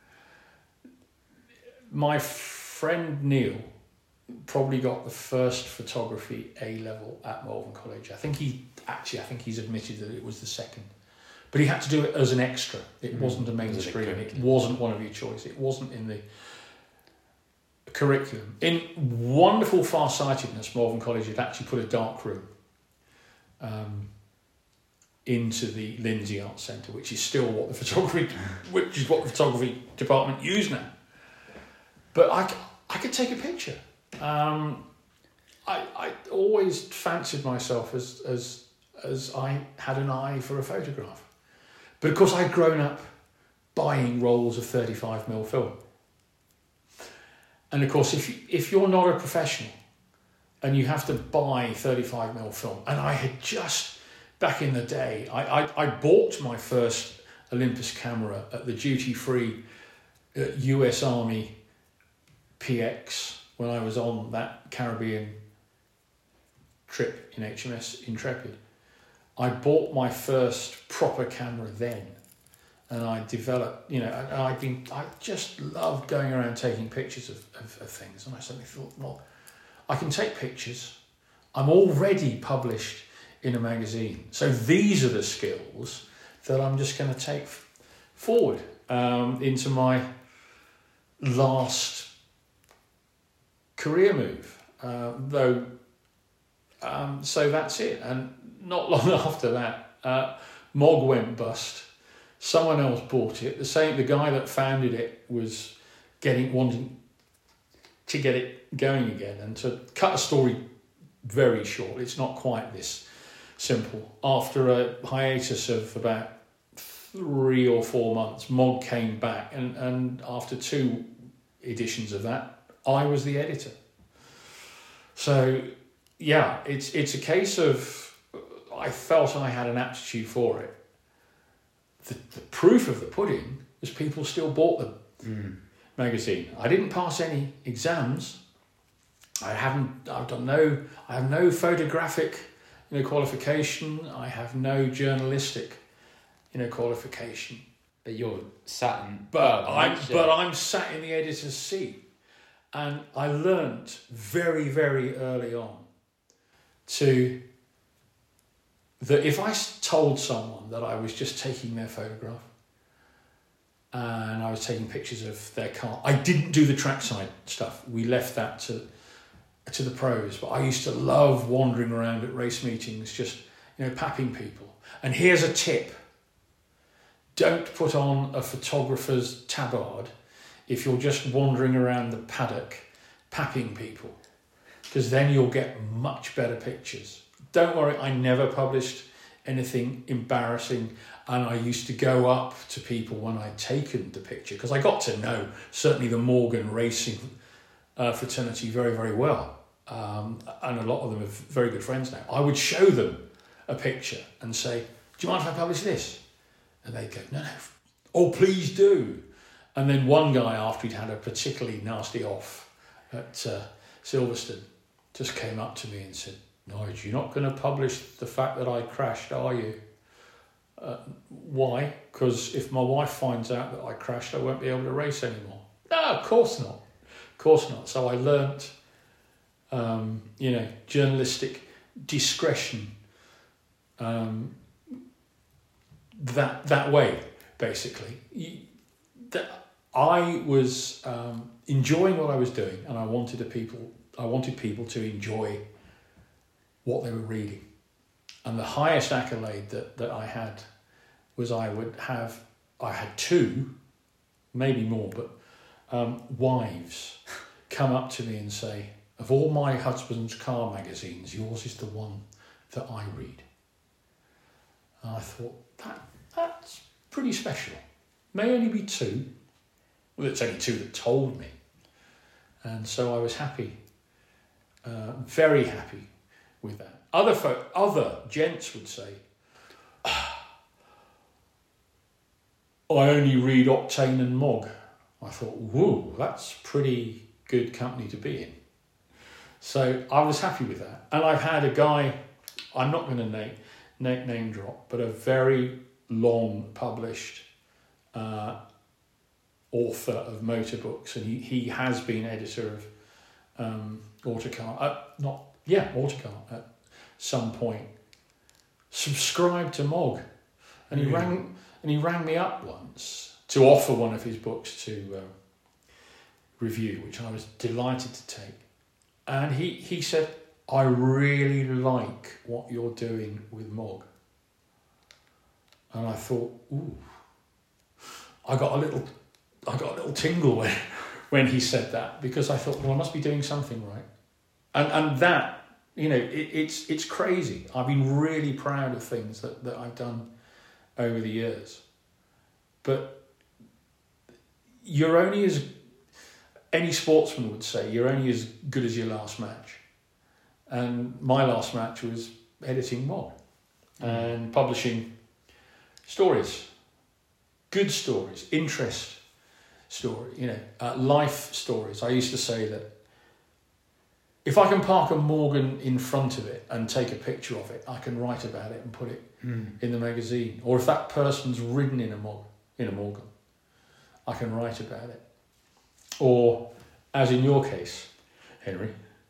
My friend Neil probably got the first photography A-level at Malvern College. I think he, actually, I think he's admitted that it was the second. But he had to do it as an extra. It mm. wasn't a mainstream. It wasn't one of your choice. It wasn't in the curriculum. In wonderful far-sightedness, Malvern College had actually put a dark room um, into the Lindsay Arts Centre, which is still what the photography, which is what the photography department use now. But I, I could take a picture. Um, I, I always fancied myself as, as, as I had an eye for a photograph. But of course I'd grown up buying rolls of thirty-five millimeter film. And of course if, you, if you're not a professional and you have to buy thirty-five millimeter film, and I had just, back in the day, I, I, I bought my first Olympus camera at the duty-free uh, U S Army P X when I was on that Caribbean trip in H M S Intrepid. I bought my first proper camera then, and I developed, you know, and I've been, I just loved going around taking pictures of, of, of things, and I suddenly thought, well, I can take pictures. I'm already published in a magazine, so these are the skills that I'm just going to take forward um, into my last career move, uh, though. Um, so that's it. And not long after that, uh, Mog went bust. Someone else bought it. The same, the guy that founded it was getting wanting to get it going again. And to cut a story very short, it's not quite this simple. After a hiatus of about three or four months, Mog came back, and, and after two editions of that, I was the editor. So, yeah, it's it's a case of I felt I had an aptitude for it. The, the proof of the pudding was people still bought the mm. magazine. I didn't pass any exams. I haven't. I've done no. I have no photographic, you know, qualification. I have no journalistic, you know, qualification. But you're sat in. But I'm. But I'm sat in the editor's seat. And I learnt very, very early on to that if I told someone that I was just taking their photograph and I was taking pictures of their car, I didn't do the trackside stuff. We left that to to the pros. But I used to love wandering around at race meetings, just, you know, papping people. And here's a tip: don't put on a photographer's tabard if you're just wandering around the paddock papping people, because then you'll get much better pictures. Don't worry, I never published anything embarrassing. And I used to go up to people when I'd taken the picture, because I got to know certainly the Morgan Racing uh, fraternity very, very well. Um, and a lot of them are very good friends now. I would show them a picture and say, do you mind if I publish this? And they'd go, no, no, oh, please do. And then one guy, after he'd had a particularly nasty off at uh, Silverstone, just came up to me and said, Nigel, you're not going to publish the fact that I crashed, are you? Uh, why? Because if my wife finds out that I crashed, I won't be able to race anymore. No, of course not. Of course not. So I learnt, um, you know, journalistic discretion um, that that way, basically. You, that I was um, enjoying what I was doing, and I wanted the people. I wanted people to enjoy what they were reading. And the highest accolade that, that I had was I would have, I had two, maybe more, but um, wives come up to me and say, of all my husband's car magazines, yours is the one that I read. And I thought, that that's pretty special. May only be two. Well, it's only two that told me. And so I was happy, uh, very happy with that. Other folk, other gents would say, ah, I only read Octane and Mog. I thought, whoa, that's pretty good company to be in. So I was happy with that. And I've had a guy, I'm not going to name, name, name drop, but a very long published uh, author of motor books, and he, he has been editor of um, Autocar, uh, not, yeah, Autocar at some point, subscribed to Mog. And he, really? rang, and he rang me up once to offer one of his books to uh, review, which I was delighted to take. And he, he said, I really like what you're doing with Mog. And I thought, ooh, I got a little, I got a little tingle when, when he said that, because I thought, well, I must be doing something right. And and that, you know, it, it's it's crazy. I've been really proud of things that, that I've done over the years. But you're only as, any sportsman would say, you're only as good as your last match. And my last match was editing Mog and publishing stories, good stories, interest story, you know, uh, life stories. I used to say that if I can park a Morgan in front of it and take a picture of it, I can write about it and put it mm. in the magazine. Or if that person's ridden in a Mog, in a Morgan, I can write about it. Or, as in your case, Henry,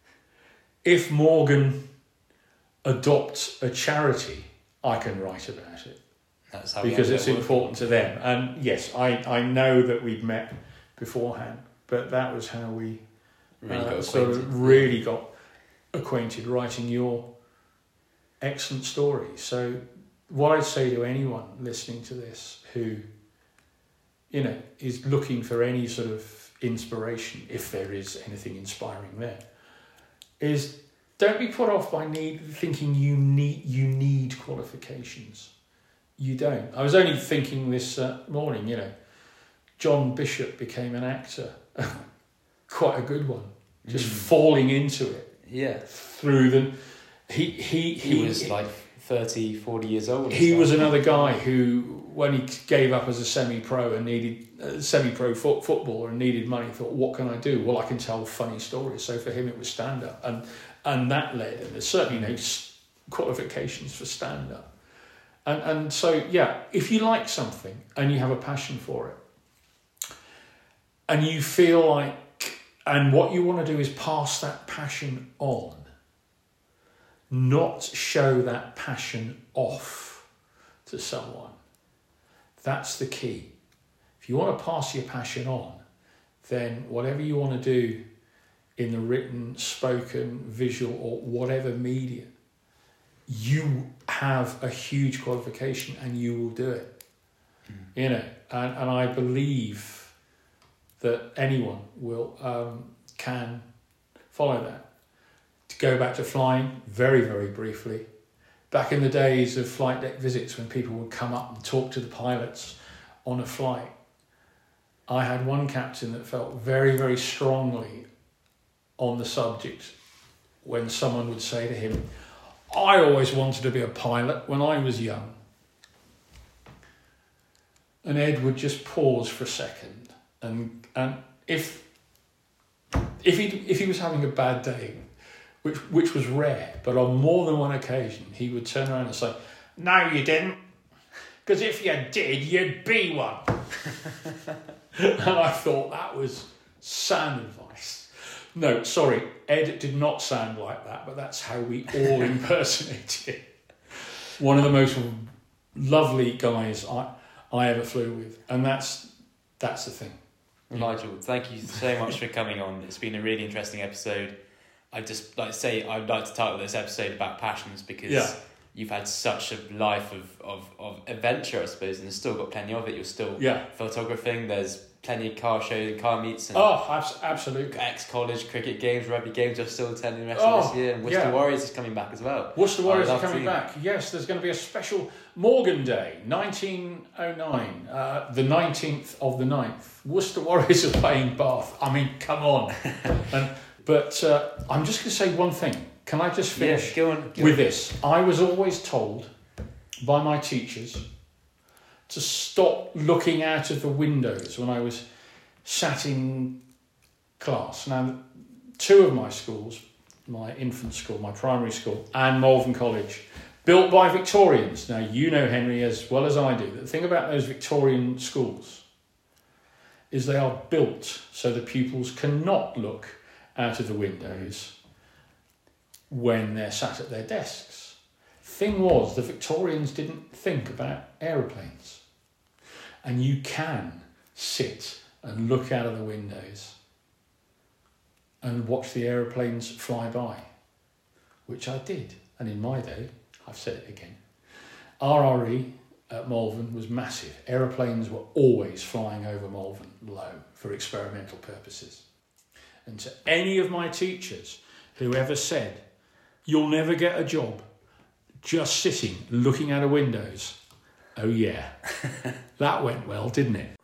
if Morgan adopts a charity, I can write about it. That's how because it's working. important to them. And yes, I, I know that we'd met beforehand, but that was how we Really uh, got sort acquainted. of really got acquainted, writing your excellent story. So what I'd say to anyone listening to this who, you know, is looking for any sort of inspiration, if there is anything inspiring there, is don't be put off by need thinking you need you need qualifications. You don't. I was only thinking this uh, morning, you know, John Bishop became an actor, quite a good one, just mm. falling into it. Yeah. Through the, he he he, he was like thirty, forty years old. He was another guy who, when he gave up as a semi-pro and needed a semi-pro foot, footballer and needed money, thought, what can I do? Well, I can tell funny stories. So for him, it was stand-up, and and that led, and there's certainly no qualifications for stand-up. And and so, yeah, if you like something and you have a passion for it, and you feel like, and what you want to do is pass that passion on, not show that passion off to someone. That's the key. If you want to pass your passion on, then whatever you want to do in the written, spoken, visual, or whatever medium, you have a huge qualification and you will do it. Mm. You know, and, and I believe that anyone will um, can follow that. To go back to flying, very, very briefly, back in the days of flight deck visits when people would come up and talk to the pilots on a flight, I had one captain that felt very, very strongly on the subject when someone would say to him, I always wanted to be a pilot when I was young. And Ed would just pause for a second, and and if if he if he was having a bad day, which which was rare, but on more than one occasion, he would turn around and say, "No, you didn't, because if you did, you'd be one." And I thought that was sound advice. No, sorry, Ed did not sound like that, but that's how we all impersonated him. One of the most lovely guys I. I ever flew with, and that's that's the thing. Nigel, thank you so much for coming on. It's been a really interesting episode. I just like to say I'd like to title this episode about passions because yeah. you've had such a life of, of, of adventure, I suppose, and still got plenty of it. You're still yeah. photographing. There's plenty of car shows and car meets. And oh, abs- absolutely. Ex-college cricket games, rugby games are still attending the rest oh, of this year. And Worcester yeah. Warriors is coming back as well. Worcester Warriors are coming to... back. Yes, there's going to be a special Morgan Day, nineteen oh nine, uh, the nineteenth of the ninth. Worcester Warriors are playing Bath. I mean, come on. and, but uh, I'm just going to say one thing. Can I just finish yeah, go on, go with on. this? I was always told by my teachers to stop looking out of the windows when I was sat in class. Now, two of my schools, my infant school, my primary school, and Malvern College, built by Victorians. Now, you know, Henry, as well as I do, the thing about those Victorian schools is they are built so the pupils cannot look out of the windows when they're sat at their desks. Thing was, the Victorians didn't think about aeroplanes. And you can sit and look out of the windows and watch the aeroplanes fly by, which I did. And in my day, I've said it again, R R E at Malvern was massive. Aeroplanes were always flying over Malvern low for experimental purposes. And to any of my teachers who ever said, you'll never get a job just sitting, looking out of windows, oh yeah, that went well, didn't it?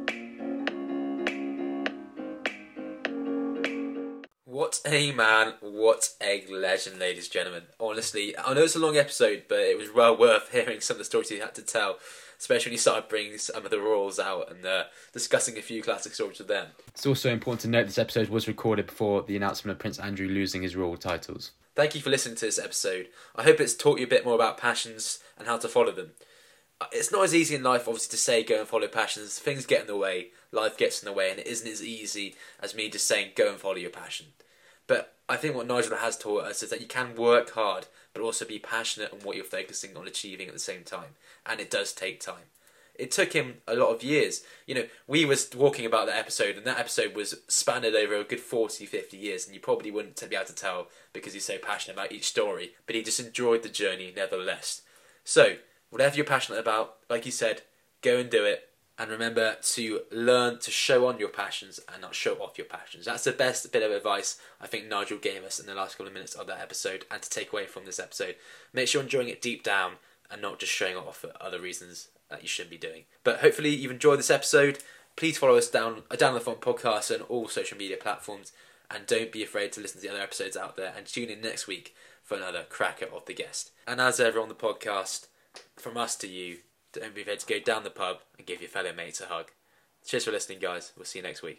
What a man, what a legend, ladies and gentlemen. Honestly, I know it's a long episode, but it was well worth hearing some of the stories he had to tell, especially when he started bringing some of the Royals out and uh, discussing a few classic stories with them. It's also important to note this episode was recorded before the announcement of Prince Andrew losing his royal titles. Thank you for listening to this episode. I hope it's taught you a bit more about passions and how to follow them. It's not as easy in life, obviously, to say go and follow passions. Things get in the way, life gets in the way, and it isn't as easy as me just saying go and follow your passion. But I think what Nigel has taught us is that you can work hard, but also be passionate on what you're focusing on achieving at the same time. And it does take time. It took him a lot of years. You know, we was talking about that episode, and that episode was spanned over a good forty, fifty years, and you probably wouldn't be able to tell because he's so passionate about each story, but he just enjoyed the journey nevertheless. So, whatever you're passionate about, like he said, go and do it. And remember to learn to show on your passions and not show off your passions. That's the best bit of advice I think Nigel gave us in the last couple of minutes of that episode and to take away from this episode. Make sure you're enjoying it deep down and not just showing it off for other reasons that you shouldn't be doing. But hopefully you've enjoyed this episode. Please follow us down, down the Font Podcast on all social media platforms. And don't be afraid to listen to the other episodes out there. And tune in next week for another cracker of the guest. And as ever on the podcast, from us to you, don't be afraid to go down the pub and give your fellow mates a hug. Cheers for listening, guys. We'll see you next week.